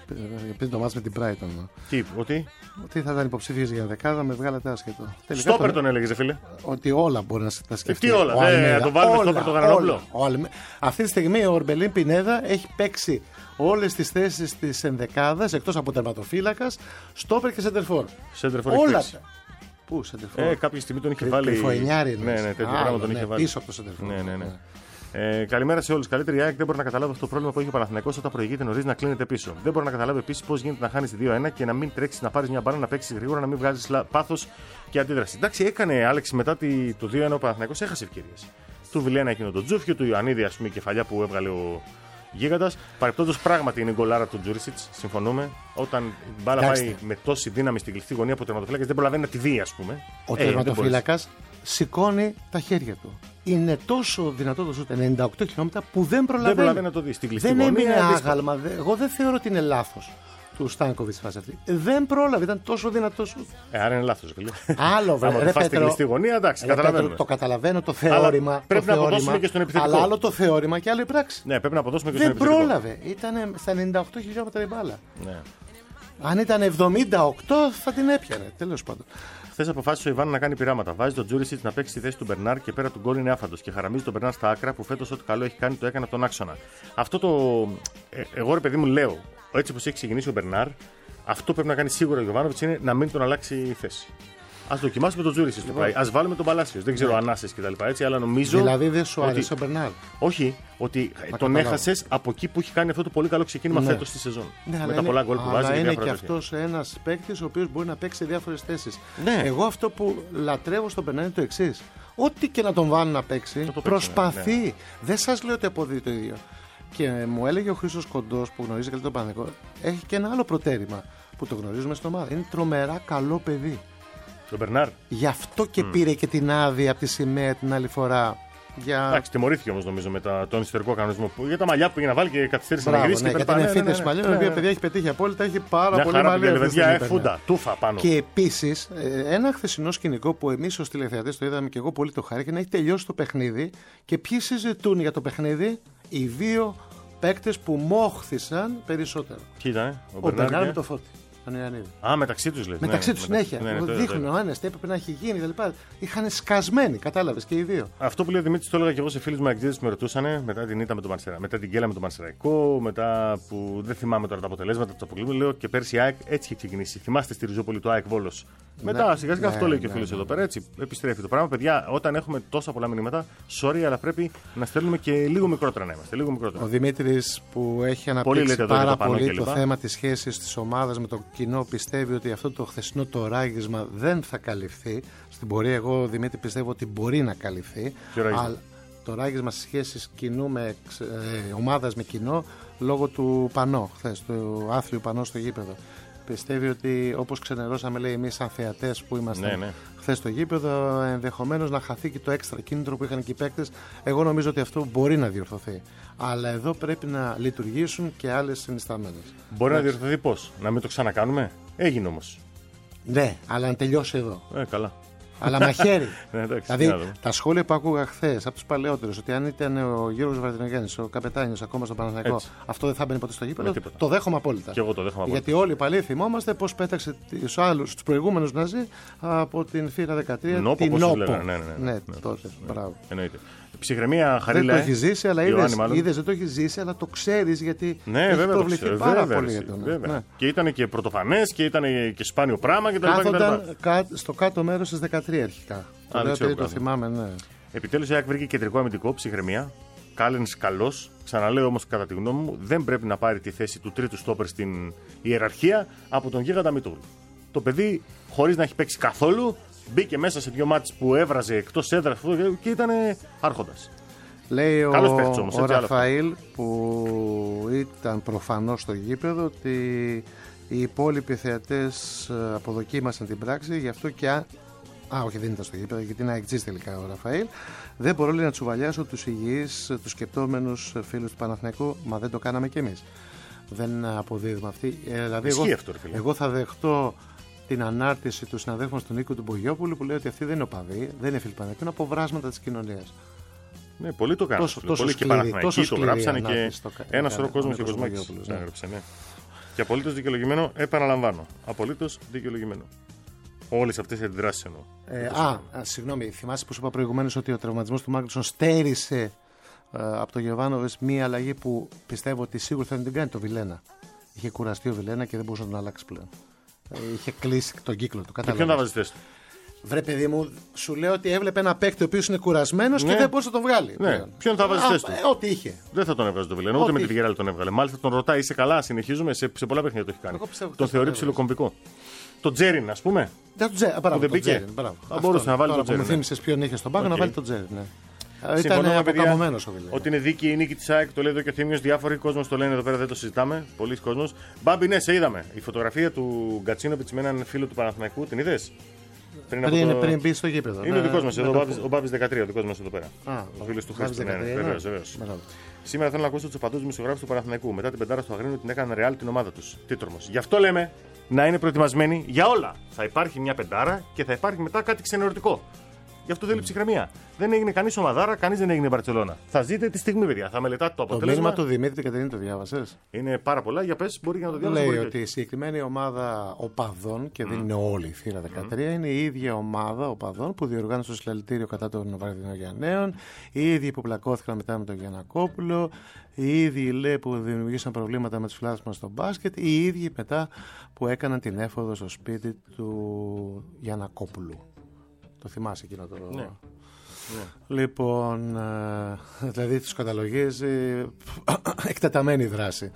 πριν το μάτς με την Brighton. Τι, ότι. Ότι θα ήταν υποψήφιος για δεκάδα, με βγάλατε άσχετο. Στόπερ τον έλεγε, φίλε. Ότι όλα μπορεί να τα σκεφτεί. Τι όλα, δεν το βάλουμε στόπερ το Γρανόπουλο. Αυτή τη στιγμή ο Ορμπελίν Πινέδα έχει παίξει όλες τις θέσεις της ενδεκάδας εκτός από τερματοφύλακας, στόπερ και σεντερφόρ. Σεντερφόρ όλα. Πού, σεντερφόρ. Ε, κάποια στιγμή τον είχε βάλει. Τριφοενιάρη. Ναι, ναι, τέτοιο πράγμα τον είχε βάλει. Πίσω από το σεντερφόρ. Ναι, ναι, ναι. Ε, καλημέρα σε όλους. Καλύτερη η ΑΕΚ δεν μπορεί να καταλάβει αυτό το πρόβλημα που έχει ο Παναθηναϊκός όταν προηγείται νωρίς να κλείνεται πίσω. Δεν μπορεί να καταλάβει επίσης πώς γίνεται να χάνεις δύο ένα και να μην τρέξεις να πάρεις μια μπάλα, να παίξεις γρήγορα, να μην βγάζεις πάθος και αντίδραση. Εντάξει, έκανε Άλεξη μετά το δύο ένα ο Παναθηναϊκός, έχασε ευκαιρίες. Του Βιλένα εκείνο το Τζούφιο, του Ιωαννίδη, ας πούμε, η κεφαλιά που έβγαλε ο Γίγαντας. Παρεπτόντως πράγματι είναι η γκολάρα του Τζούρισιτς, συμφωνούμε. Όταν η μπάλα πάει με τόση δύναμη στην κλειστή γωνία που ο τερματοφύλακας δεν προλαβαίνει να τη δει, ας πούμε. Ο ε, τερματοφύλακας σηκώνει τα χέρια του. Είναι τόσο δυνατό το σούτ, ενενήντα οκτώ χιλιόμετρα, που δεν προλαβαίνει. Δεν προλαβαίνει να το δει στην κλειστή δεν γωνία. Δεν έμεινε άγαλμα. Δε, εγώ δεν θεωρώ ότι είναι λάθος του Στάνκοβιτς στη φάση αυτή. Δεν πρόλαβε, ήταν τόσο δυνατό σούτ. Ε, άρα είναι λάθος. Άλλο βέβαια. Αν στην κλειστή γωνία, εντάξει, καταλαβαίνουμε. Το καταλαβαίνω το θεώρημα. Αλλά πρέπει το να θεώρημα, αποδώσουμε και στον επιθετικό. Αλλά άλλο το θεώρημα και άλλο η πράξη. Ναι, πρέπει να αποδώσουμε και δεν στον επιθετικό. Δεν πρόλαβε. Ήταν στα ενενήντα οκτώ χιλιόμετρα η μπάλα. Ναι. Αν ήταν εβδομήντα οκτώ θα την έπιανε. Τέλος πάντων. Χθες αποφάσισε ο Ιβάν να κάνει πειράματα. Βάζει τον Τζούρισιτς να παίξει στη θέση του Μπερνάρ και πέρα του γκολ είναι άφαντος. Και χαραμίζει τον Μπερνάρ στα άκρα που φέτος ό,τι καλό έχει κάνει το έκανε από τον άξονα. Αυτό το. Ε, εγώ ρε παιδί μου λέω, έτσι όπως έχει ξεκινήσει ο Μπερνάρ, αυτό πρέπει να κάνει σίγουρα ο Γιωβάνοβιτς είναι να μην τον αλλάξει η θέση. Ας δοκιμάσουμε τον Τζούρισιτς το πάει. Ας βάλουμε τον Παλάσιος. Δεν ξέρω ανάσες κτλ. Έτσι, αλλά νομίζω. Δηλαδή δεν σου άρεσε ότι... ο Μπερνάρ. Όχι, ότι Μα τον έχασες από εκεί που έχει κάνει αυτό το πολύ καλό ξεκίνημα ναι. φέτος στη σεζόν. Ναι, με τα είναι... πολλά γκολ που βάζει. Αλλά και είναι και αυτός ένας παίκτης ο οποίος μπορεί να παίξει σε διάφορες θέσεις. Ναι. Εγώ αυτό που λατρεύω στον Μπερνάρ είναι το εξής. Ό,τι και να τον βάλουν να παίξει, το προσπαθεί. Ναι. Δεν σας λέω ότι αποδίδει το ίδιο. Και μου έλεγε ο Χρήστος Κοντός που γνωρίζει καλύτερα τον Παναθηναϊκό, έχει και ένα άλλο προτέρημα που το γνωρίζουμε στην ομάδα. Είναι τρομερά καλό παιδί. Τον Μπερνάρ. Γι' αυτό και mm. πήρε και την άδεια από τη σημαία την άλλη φορά. Για... Εντάξει, τιμωρήθηκε όμως νομίζω με τα, τον ιστορικό κανονισμό που, για τα μαλλιά που πήγε να βάλει και καθυστέρησε να γυρίσει. Ναι, και γιατί είναι φύτες μαλλιών, η οποία παιδιά έχει πετύχει απόλυτα, έχει πάρα μια πολύ μαλλιά. Παιδιά, ε, φούντα, τούφα πάνω. Και επίσης, ένα χθεσινό σκηνικό που εμείς ως τηλεθεατές το είδαμε και εγώ πολύ το χάρη και να έχει τελειώσει το παιχνίδι και ποιοι συζητούν για το παιχνίδι, οι δύο παίκτες που μόχθησαν περισσότερο. Ποιοι ήταν, ο, ο Μπερνάρ με το Φώτη. Α, μεταξύ του λέει. Μεταξύ του συνέχεια. Ναι, ναι, δείχνουν ο ένα τι έπρεπε να έχει γίνει κτλ. Είχαν σκασμένοι, κατάλαβε και οι δύο. Αυτό που λέει ο Δημήτρης το έλεγα και εγώ σε φίλους μου αεξίδες που με ρωτούσαν μετά την ήττα με τον Μαρσεραϊκό, μετά την γκέλα με τον Μαρσεραϊκό, μετά που δεν θυμάμαι τώρα τα αποτελέσματα του αποκλεισμού. Λέω και πέρσι η ΑΕΚ έτσι είχε ξεκινήσει. Θυμάστε στη Ριζούπολη του ΑΕΚ Βόλος. Μετά σιγά σιγά αυτό λέει και ο φίλος εδώ πέρα. Έτσι επιστρέφει το πράγμα. Παιδιά, όταν έχουμε τόσα πολλά μηνύματα, sorry, αλλά πρέπει να στέλνουμε και λίγο μικρότερα να είμαστε. Λίγο μικρότερα. Ο Δημήτρης που έχει αναπτύξει πάρα πολύ το θέμα της σχέσης της ομάδας με το κοινό πιστεύει ότι αυτό το χθεσινό το ράγισμα δεν θα καλυφθεί. Στην πορεία, εγώ Δημήτρη πιστεύω ότι μπορεί να καλυφθεί. Αλλά το ράγισμα στις σχέσεις κοινού με, ε, ομάδας με κοινό λόγω του πανό, χθες, του άθλιου πανό στο γήπεδο. Πιστεύει ότι όπως ξενερώσαμε, λέει, εμείς σαν θεατές που είμαστε ναι, ναι. χθες στο γήπεδο, ενδεχομένως να χαθεί και το έξτρα κίνητρο που είχαν και οι παίκτες. Εγώ νομίζω ότι αυτό μπορεί να διορθωθεί. Αλλά εδώ πρέπει να λειτουργήσουν και άλλες συνισταμένες. Μπορεί να διορθωθεί πώς, να μην το ξανακάνουμε. Έγινε όμως. Ναι, αλλά να τελειώσει εδώ. Ε, καλά. Αλλά μαχαίρι. Ναι, εντάξει, δηλαδή τα σχόλια που άκουγα χθες από τους παλαιότερους, ότι αν ήταν ο Γιώργος Βαρδινογιάννης, ο καπετάνιος ακόμα στον Παναθηναϊκό, αυτό δεν θα μπαίνει ποτέ στο γήπεδο. Το δέχομαι απόλυτα. Και εγώ το δέχομαι απόλυτα. Γιατί όλοι οι παλαιοί θυμόμαστε πώς πέταξε τους άλλους, τους προηγούμενους Ναζί από την θύρα δεκατρία. Νόπο, την Νόπο. Ναι, ναι, ναι, ναι, ναι, τότε. Μπράβο. Εννοείται. Ψυχραιμία, Χαρίλα. Δεν το έχει ζήσει, αλλά είδες, δεν το έχει ζήσει, αλλά το ξέρεις γιατί ναι, έχει βέβαια, προβληθεί πάρα πολύ για τον. Ναι. Και ήταν και πρωτοφανές και ήταν και σπάνιο πράγμα κτλ. Κάθονταν στο κάτω μέρος στις δεκατρία αρχικά. Α, το, ξέρω, το θυμάμαι, ναι. Επιτέλους η ΑΕΚ βρήκε κεντρικό αμυντικό, ψυχραιμία. Κάλενς καλός. Ξαναλέω όμως, κατά τη γνώμη μου, δεν πρέπει να πάρει τη θέση του τρίτου στόπερ στην ιεραρχία από τον Γίγαντα Μητούλου. Το παιδί, χωρίς να έχει παίξει καθόλου, μπήκε μέσα σε δύο μάτς που έβραζε εκτός έδρας και ήταν άρχοντας. Λέει ο, όμως, ο Ραφαήλ που ήταν προφανώς στο γήπεδο ότι οι υπόλοιποι θεατές αποδοκίμασαν την πράξη, γι' αυτό και αν... Α, όχι, δεν ήταν στο γήπεδο, γιατί είναι αεκτζής τελικά ο Ραφαήλ. Δεν μπορώ λέει, να τσουβαλιάσω τους υγιείς, τους σκεπτόμενους φίλους του Παναθηναϊκού, μα δεν το κάναμε κι εμείς. Δεν αποδίδουμε αυτή. Ε, δηλαδή, εγώ, αυτό, εγώ θα δεχτώ την ανάρτηση του συναδέλφου του Νίκου του Μπογιόπουλου που λέει ότι αυτή δεν είναι οπαδοί, δεν είναι φίλοι Παναθηναϊκού, είναι αποβράσματα της κοινωνίας. Ναι, πολλοί το κάνουν. Τόσο, τόσο πολλοί σκληρή, και Παναθηναϊκοί το γράψανε και στο, ένα σωρό κόσμο και κοσμάκης ναι. έγραψε. Ναι. Και απολύτως δικαιολογημένο, επαναλαμβάνω. Απολύτως δικαιολογημένο. Όλες αυτές τις αντιδράσεις εννοώ. Ε, α, α, συγγνώμη, θυμάσαι που σου είπα προηγουμένως ότι ο τραυματισμός του Μάγκλουσον στέρισε ε, από τον Γιοβάνοβιτς μία αλλαγή που πιστεύω ότι σίγουρα θα την κάνει το Βιλένα. Είχε κουραστεί ο Βιλένα και δεν μπορούσε να τον αλλάξει πλέον. Ε, είχε κλείσει τον κύκλο του. Και ποιον θα βάζει θέση του? Βρε παιδί μου, σου λέω ότι έβλεπε ένα παίκτη ο οποίος είναι κουρασμένος ναι. και δεν μπορούσε να τον βγάλει. Ναι. Ποιον θα βάζει θέση του? Ε, ό,τι είχε. Δεν θα τον έβγαζε τον Βιλένα, ούτε με τη Βιγεράλη τον έβγαλε. Μάλιστα τον ρωτάει, είσαι καλά, συνεχίζουμε, σε, σε πολλά παιχνίδια το έχει κάνει. Τον θεωρεί ψιλοκομβικό. Το Τζέριν, α πούμε. Δεν τον πήγε. Θα μπορούσε να βάλει τον Τζέριν. Μου θύμισε ποιον είχε στον πάγκο να βάλει τον Τζέριν. Ήταν αποκαμωμένος ο Βιλένα. Ότι είναι δίκαιη η νίκη τη ΑΕΚ, το λέει εδώ και ο Θήμιος. Διάφοροι κόσμος το λένε εδώ πέρα, δεν το συζητάμε. Πολλοί κόσμος. Μπάμπη, ναι, σε είδαμε. Η φωτογραφία του Γκατσίνοβιτς με έναν φίλο του Παναθηναϊκού, την είδες? Πριν, πριν, το... πριν μπει στο γήπεδο. Είναι ναι, ο δικός μας εδώ, ο Μπάμπης δεκατρία, ο δικός μας εδώ πέρα. Α, ο φίλος του Χρήστου. Ναι, ναι, βεβαίως, βεβαίως. Σήμερα θέλω να ακούσω τους οπαδούς δημοσιογράφους του Παναθηναϊκού. Μετά την πεντάρα στο Αγρίνιο την έκαναν ρεάλ την ομάδα τους. Τι τρομός. Γι' αυτό λέμε να είναι προετοιμασμένοι για όλα. Θα υπάρχει μια πεντάρα και θα υπάρχει μετά κάτι ξενερωτικό. Γι' αυτό θέλει ψυχραιμία. Δεν έγινε κανείς ομαδάρα, κανείς δεν έγινε Μπαρτσελώνα. Θα ζείτε τη στιγμή, παιδιά. Θα μελετάτε το αποτέλεσμα. Το μήνυμα του Δημήτρη Κατερίνη το διάβασες? Είναι πάρα πολλά. Για πες, μπορεί να το διάβασεις. Λέει ότι η συγκεκριμένη ομάδα οπαδών, και δεν mm. είναι όλη η θύρα δεκατρία, mm. είναι η ίδια ομάδα οπαδών που διοργάνωσε το συλλαλητήριο κατά των Βαρδινογιανναίων, οι ίδιοι που πλακώθηκαν μετά με τον Γιαννακόπουλο, οι ίδιοι λέει που δημιουργήσαν προβλήματα με τους φιλάθλους μας στο μπάσκετ, οι ίδιοι μετά που έκαναν την έφοδο στο σπίτι του Γιαννακόπουλου. Το θυμάσαι εκείνο το. Ναι. Λοιπόν, ε, δηλαδή τους καταλογίζει εκτεταμένη δράση.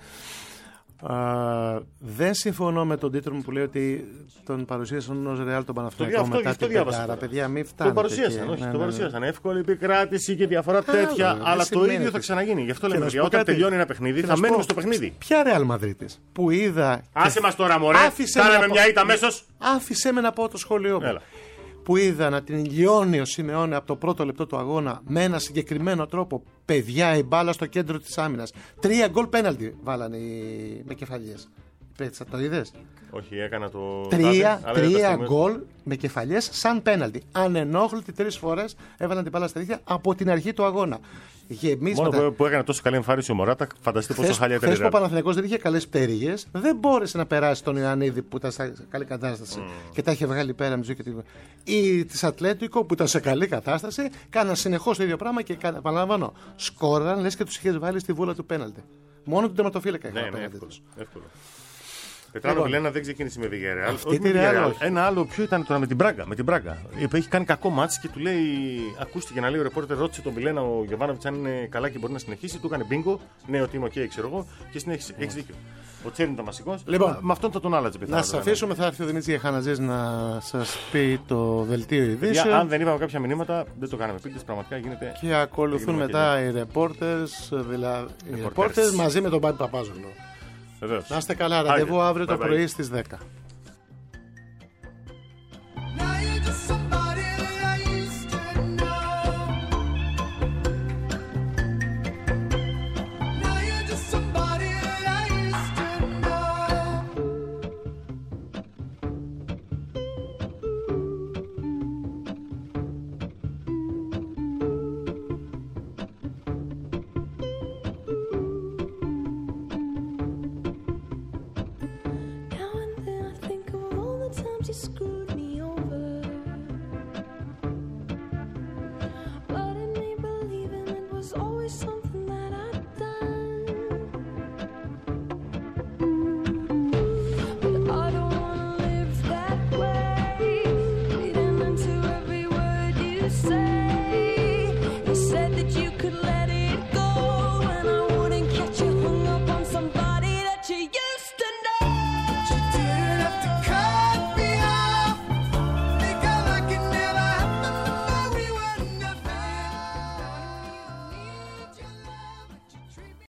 Ε, δεν συμφωνώ με τον τίτλο μου που λέει ότι τον παρουσίασαν ως Ρεάλ τον Παναθηναϊκό μετά την πεντάρα. Παιδιά, μην φτάνετε. Το παρουσίασαν, όχι, ναι, το παρουσίασαν. Ναι, ναι. Εύκολη επικράτηση και διαφορά τέτοια, α, αλλά το ίδιο θα ξαναγίνει. Γι' αυτό λέμε ότι όταν κάτι... τελειώνει ένα παιχνίδι θα μένουμε στο παιχνίδι. Ποια Ρεάλ Μαδρίτης που είδα. Άσε μας τώρα, μωρέ. Κάναμε μια ήττα αμέσως. Άφησε με να πω το σχόλιο μου. Που είδα να την λιώνει ο Σιμεώνε από το πρώτο λεπτό του αγώνα με ένα συγκεκριμένο τρόπο. Παιδιά, η μπάλα στο κέντρο της άμυνας. Τρία γκολ πέναλτι βάλανε οι... με κεφαλιές. Το είδες? Όχι, έκανα το. Τρία, τρία γκολ με κεφαλιές σαν πέναλτι. Ανενόχλητοι τρεις φορές έβαλαν την μπάλα στα δίχτυα από την αρχή του αγώνα. Μόνο μετα... που έκανε τόσο καλή εμφάνιση ο Μωράτα, φανταστείτε πόσο χάλια ήταν. Χθες που ο Παναθηναϊκός δεν είχε καλές πτέρυγες, δεν μπόρεσε να περάσει τον Ιωαννίδη που ήταν σε καλή κατάσταση mm. και τα είχε βγάλει πέρα με τη ζωή και τη... Ή τη Ατλέτικο που ήταν σε καλή κατάσταση, κάναν συνεχώς το ίδιο πράγμα και επαναλαμβάνω, σκόραν λες και τους είχε βάλει στη βούλα του πέναλτι. Μόνο τον τερματοφύλακα είχε ναι, ναι, εύκολο. εύκολο. Πετράνο Βιλένα δεν ξεκίνησε με Βιγερεάλ. Real. Ένα άλλο, ποιο ήταν τώρα με την Μπράγκα. Με την Μπράγκα. Έχει κάνει κακό μάτς και του λέει, ακούστηκε να λέει ο ρεπόρτερ, ρώτησε τον Βιλένα ο Γιοβάνοβιτς αν είναι καλά και μπορεί να συνεχίσει. Του έκανε μπίνγκο, ναι, ότι είμαι οκ, ξέρω εγώ, και συνέχισε. Έχει δίκιο. Ο Τσέριν ήταν βασικός. Λοιπόν, με αυτόν θα τον άλλαζε πιθανότατα. Να σας αφήσουμε, θα έρθει ο Δημήτρης Γεχαναζής να σας πει το δελτίο ειδήσεων. Αν δεν είπαμε κάποια μηνύματα, δεν το κάναμε. Πείτε, πραγματικά γίνεται. Και ακολουθούν μετά οι reporters, δηλαδή οι reporters μαζί με τον Μπάμπη Παπάζογλου. Να είστε καλά, ραντεβού αύριο το πρωί στις δέκα.